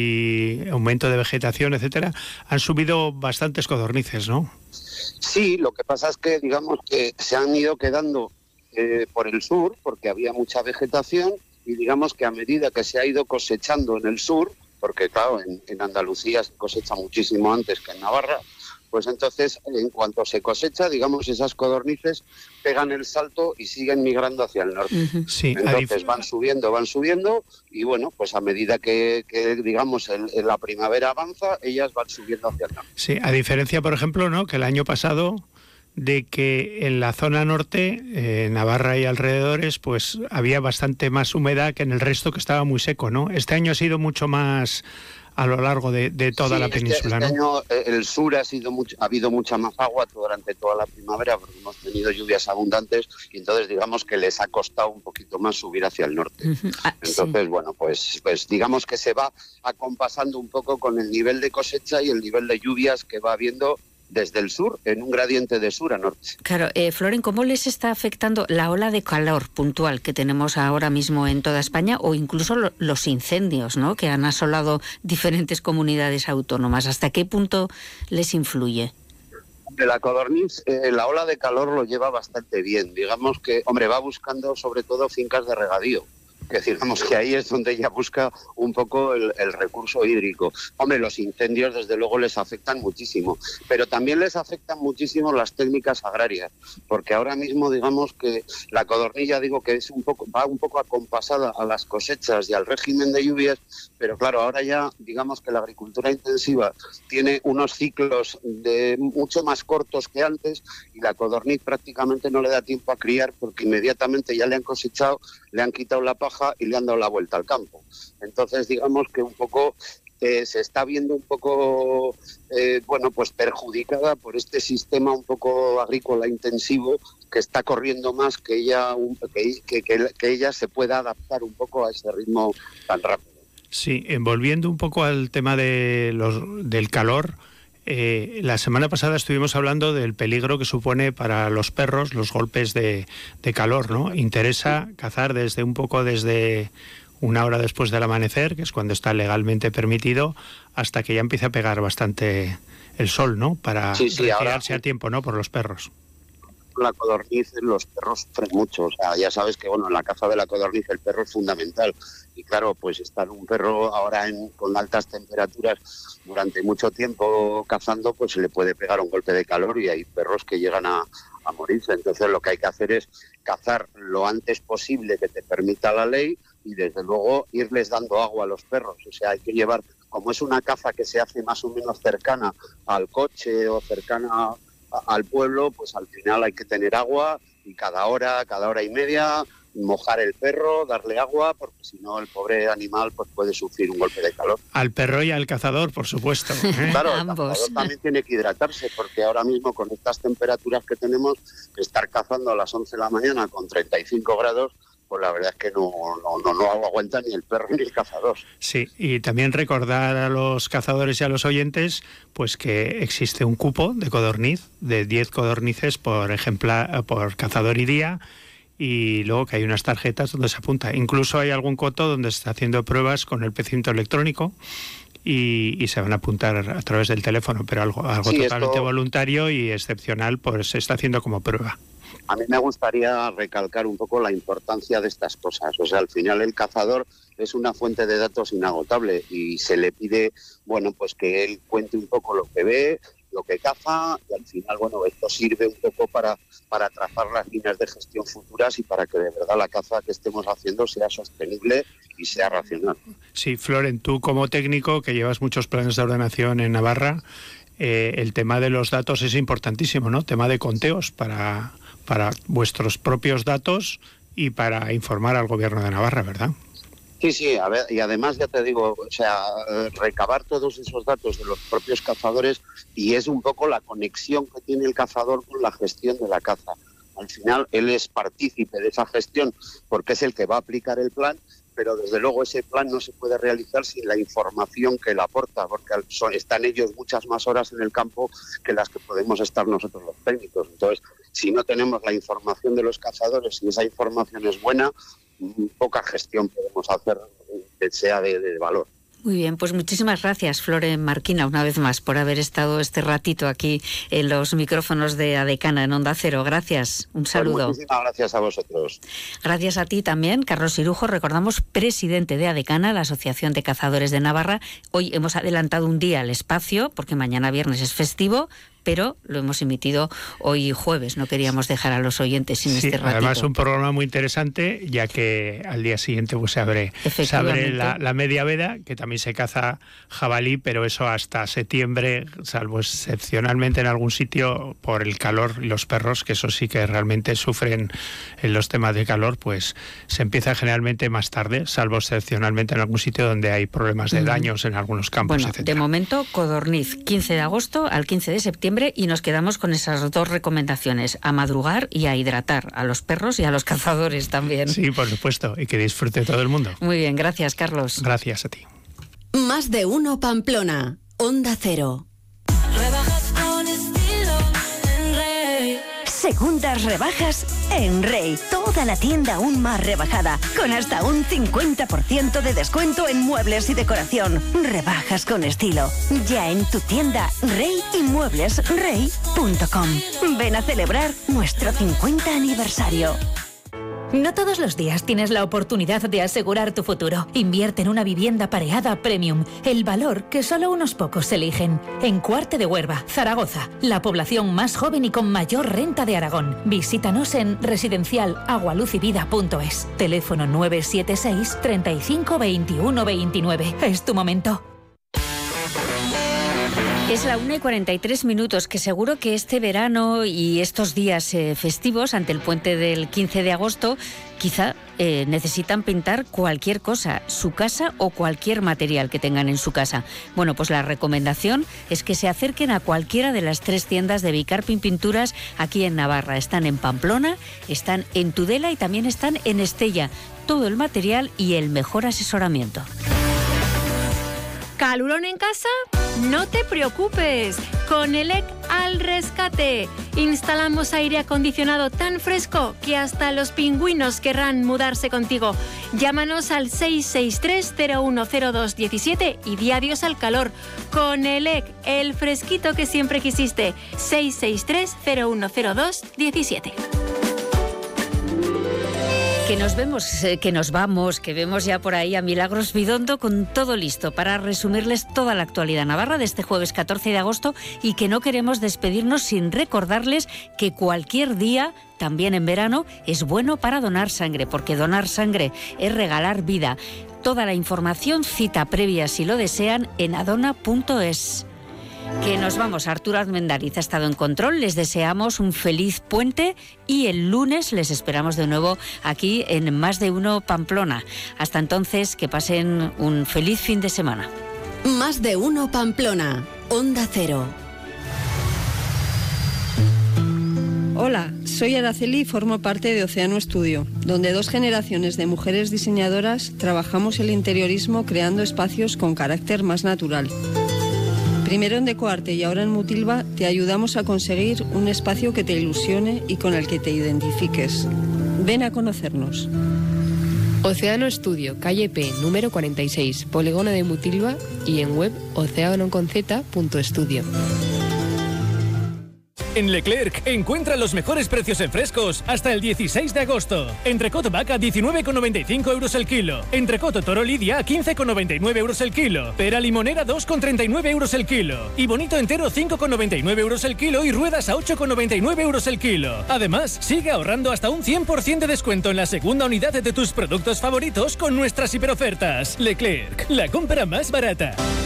y aumento de vegetación, etcétera, han subido bastantes codornices, ¿no? Sí, lo que pasa es que, digamos, que se han ido quedando por el sur, porque había mucha vegetación, y digamos que a medida que se ha ido cosechando en el sur, porque claro, en Andalucía se cosecha muchísimo antes que en Navarra, pues entonces, en cuanto se cosecha, digamos, esas codornices pegan el salto y siguen migrando hacia el norte. Sí, entonces van subiendo, y bueno, pues a medida que digamos, la primavera avanza, ellas van subiendo hacia el norte. Sí, a diferencia, por ejemplo, ¿no?, que el año pasado, de que en la zona norte, Navarra y alrededores, pues había bastante más humedad que en el resto, que estaba muy seco, ¿no? Este año ha sido mucho más a lo largo de toda la península, ¿no? Este año el sur ha habido mucha más agua durante toda la primavera, porque hemos tenido lluvias abundantes, y entonces digamos que les ha costado un poquito más subir hacia el norte. Entonces, bueno, pues digamos que se va acompasando un poco con el nivel de cosecha y el nivel de lluvias que va habiendo desde el sur, en un gradiente de sur a norte. Claro, Floren, ¿cómo les está afectando la ola de calor puntual que tenemos ahora mismo en toda España, o incluso los incendios, ¿no?, que han asolado diferentes comunidades autónomas? ¿Hasta qué punto les influye? De la codorniz, la ola de calor lo lleva bastante bien. Digamos que, va buscando sobre todo fincas de regadío, que digamos que ahí es donde ella busca un poco el recurso hídrico. Los incendios desde luego les afectan muchísimo, pero también les afectan muchísimo las técnicas agrarias, porque ahora mismo digamos que la codornilla, digo que va un poco acompasada a las cosechas y al régimen de lluvias, pero claro, ahora ya digamos que la agricultura intensiva tiene unos ciclos mucho más cortos que antes, y la codorniz prácticamente no le da tiempo a criar, porque inmediatamente ya le han cosechado, le han quitado la paja baja y le han dado la vuelta al campo. Entonces, digamos que un poco se está viendo un poco, pues perjudicada por este sistema un poco agrícola intensivo que está corriendo más que ella, que ella se pueda adaptar un poco a ese ritmo tan rápido. Sí, volviendo un poco al tema del calor, la semana pasada estuvimos hablando del peligro que supone para los perros los golpes de calor, ¿no? Interesa cazar desde una hora después del amanecer, que es cuando está legalmente permitido, hasta que ya empieza a pegar bastante el sol, ¿no? Para retirarse a tiempo, ¿no? Por los perros. La codorniz, los perros sufren mucho. O sea, ya sabes que, en la caza de la codorniz el perro es fundamental. Y claro, pues estar un perro ahora con altas temperaturas durante mucho tiempo cazando, pues se le puede pegar un golpe de calor y hay perros que llegan a morirse. Entonces lo que hay que hacer es cazar lo antes posible que te permita la ley y desde luego irles dando agua a los perros. O sea, hay que llevar, como es una caza que se hace más o menos cercana al coche o cercana al pueblo, pues al final hay que tener agua y cada hora y media mojar el perro, darle agua, porque si no el pobre animal pues puede sufrir un golpe de calor. Al perro y al cazador, por supuesto. Claro, el cazador también tiene que hidratarse, porque ahora mismo con estas temperaturas que tenemos, estar cazando a las 11 de la mañana con 35 grados, pues la verdad es que no aguanta ni el perro ni el cazador. Sí, y también recordar a los cazadores y a los oyentes pues que existe un cupo de codorniz, de 10 codornices por cazador y día, y luego que hay unas tarjetas donde se apunta. Incluso hay algún coto donde se está haciendo pruebas con el pecinto electrónico y se van a apuntar a través del teléfono, pero algo totalmente voluntario y excepcional, pues se está haciendo como prueba. A mí me gustaría recalcar un poco la importancia de estas cosas. O sea, al final el cazador es una fuente de datos inagotable y se le pide, pues que él cuente un poco lo que ve, lo que caza, y al final, esto sirve un poco para trazar las líneas de gestión futuras y para que de verdad la caza que estemos haciendo sea sostenible y sea racional. Sí, Floren, tú como técnico que llevas muchos planes de ordenación en Navarra, el tema de los datos es importantísimo, ¿no? Tema de conteos para vuestros propios datos y para informar al gobierno de Navarra, ¿verdad? Sí, a ver, y además ya te digo, recabar todos esos datos de los propios cazadores, y es un poco la conexión que tiene el cazador con la gestión de la caza. Al final él es partícipe de esa gestión porque es el que va a aplicar el plan, pero desde luego ese plan no se puede realizar sin la información que él aporta, porque están ellos muchas más horas en el campo que las que podemos estar nosotros los técnicos. Entonces, si no tenemos la información de los cazadores y esa información es buena, poca gestión podemos hacer que sea de valor. Muy bien, pues muchísimas gracias, Floren Marquina, una vez más, por haber estado este ratito aquí en los micrófonos de Adecana, en Onda Cero. Gracias, un saludo. Pues muchísimas gracias a vosotros. Gracias a ti también, Carlos Irujo, recordamos, presidente de Adecana, la Asociación de Cazadores de Navarra. Hoy hemos adelantado un día el espacio, porque mañana viernes es festivo, pero lo hemos emitido hoy jueves. No queríamos dejar a los oyentes sin este ratito. Además un programa muy interesante, ya que al día siguiente pues se abre la media veda, que también se caza jabalí, pero eso hasta septiembre, salvo excepcionalmente en algún sitio por el calor y los perros, que eso sí que realmente sufren en los temas de calor, pues se empieza generalmente más tarde, salvo excepcionalmente en algún sitio donde hay problemas de daños en algunos campos, bueno, etcétera. De momento, codorniz, 15 de agosto al 15 de septiembre, y nos quedamos con esas dos recomendaciones, a madrugar y a hidratar a los perros y a los cazadores también. Sí, por supuesto, y que disfrute todo el mundo. Muy bien, gracias, Carlos. Gracias a ti. Más de uno Pamplona, Onda Cero. Segundas rebajas en Rey. Toda la tienda aún más rebajada, con hasta un 50% de descuento en muebles y decoración. Rebajas con estilo. Ya en tu tienda Rey y mueblesrey.com. Ven a celebrar nuestro 50 aniversario. No todos los días tienes la oportunidad de asegurar tu futuro. Invierte en una vivienda pareada premium, el valor que solo unos pocos eligen. En Cuarte de Huerva, Zaragoza, la población más joven y con mayor renta de Aragón. Visítanos en residencialagualuzivida.es. Teléfono 976 35 21 29. Es tu momento. Es la 1:43, que seguro que este verano y estos días festivos, ante el puente del 15 de agosto, quizá necesitan pintar cualquier cosa, su casa o cualquier material que tengan en su casa. Bueno, pues la recomendación es que se acerquen a cualquiera de las 3 tiendas de Bicarpin Pinturas aquí en Navarra. Están en Pamplona, están en Tudela y también están en Estella. Todo el material y el mejor asesoramiento. ¿Calurón en casa? No te preocupes, con ELEC al rescate. Instalamos aire acondicionado tan fresco que hasta los pingüinos querrán mudarse contigo. Llámanos al 663-010217 y di adiós al calor. Con ELEC, el fresquito que siempre quisiste. 663-010217. Que nos vemos, que nos vamos, que vemos ya por ahí a Milagros Bidondo con todo listo para resumirles toda la actualidad navarra de este jueves 14 de agosto y que no queremos despedirnos sin recordarles que cualquier día, también en verano, es bueno para donar sangre, porque donar sangre es regalar vida. Toda la información, cita previa si lo desean, en adona.es. Que nos vamos, Arturo Armendariz ha estado en control, les deseamos un feliz puente y el lunes les esperamos de nuevo aquí en Más de Uno Pamplona. Hasta entonces, que pasen un feliz fin de semana. Más de Uno Pamplona, Onda Cero. Hola, soy Araceli y formo parte de Océano Estudio, donde 2 generaciones de mujeres diseñadoras trabajamos el interiorismo creando espacios con carácter más natural. Primero en Decoarte y ahora en Mutilva te ayudamos a conseguir un espacio que te ilusione y con el que te identifiques. Ven a conocernos. Océano Estudio, calle P, número 46, Polígono de Mutilva y en web oceanoconzeta.estudio. En Leclerc encuentra los mejores precios en frescos hasta el 16 de agosto. Entrecot vaca 19,95 euros el kilo. Entrecot toro lidia 15,99 euros el kilo. Pera limonera 2,39 euros el kilo. Y bonito entero 5,99 euros el kilo y ruedas a 8,99 euros el kilo. Además, sigue ahorrando hasta un 100% de descuento en la segunda unidad de tus productos favoritos con nuestras hiperofertas. Leclerc, la compra más barata.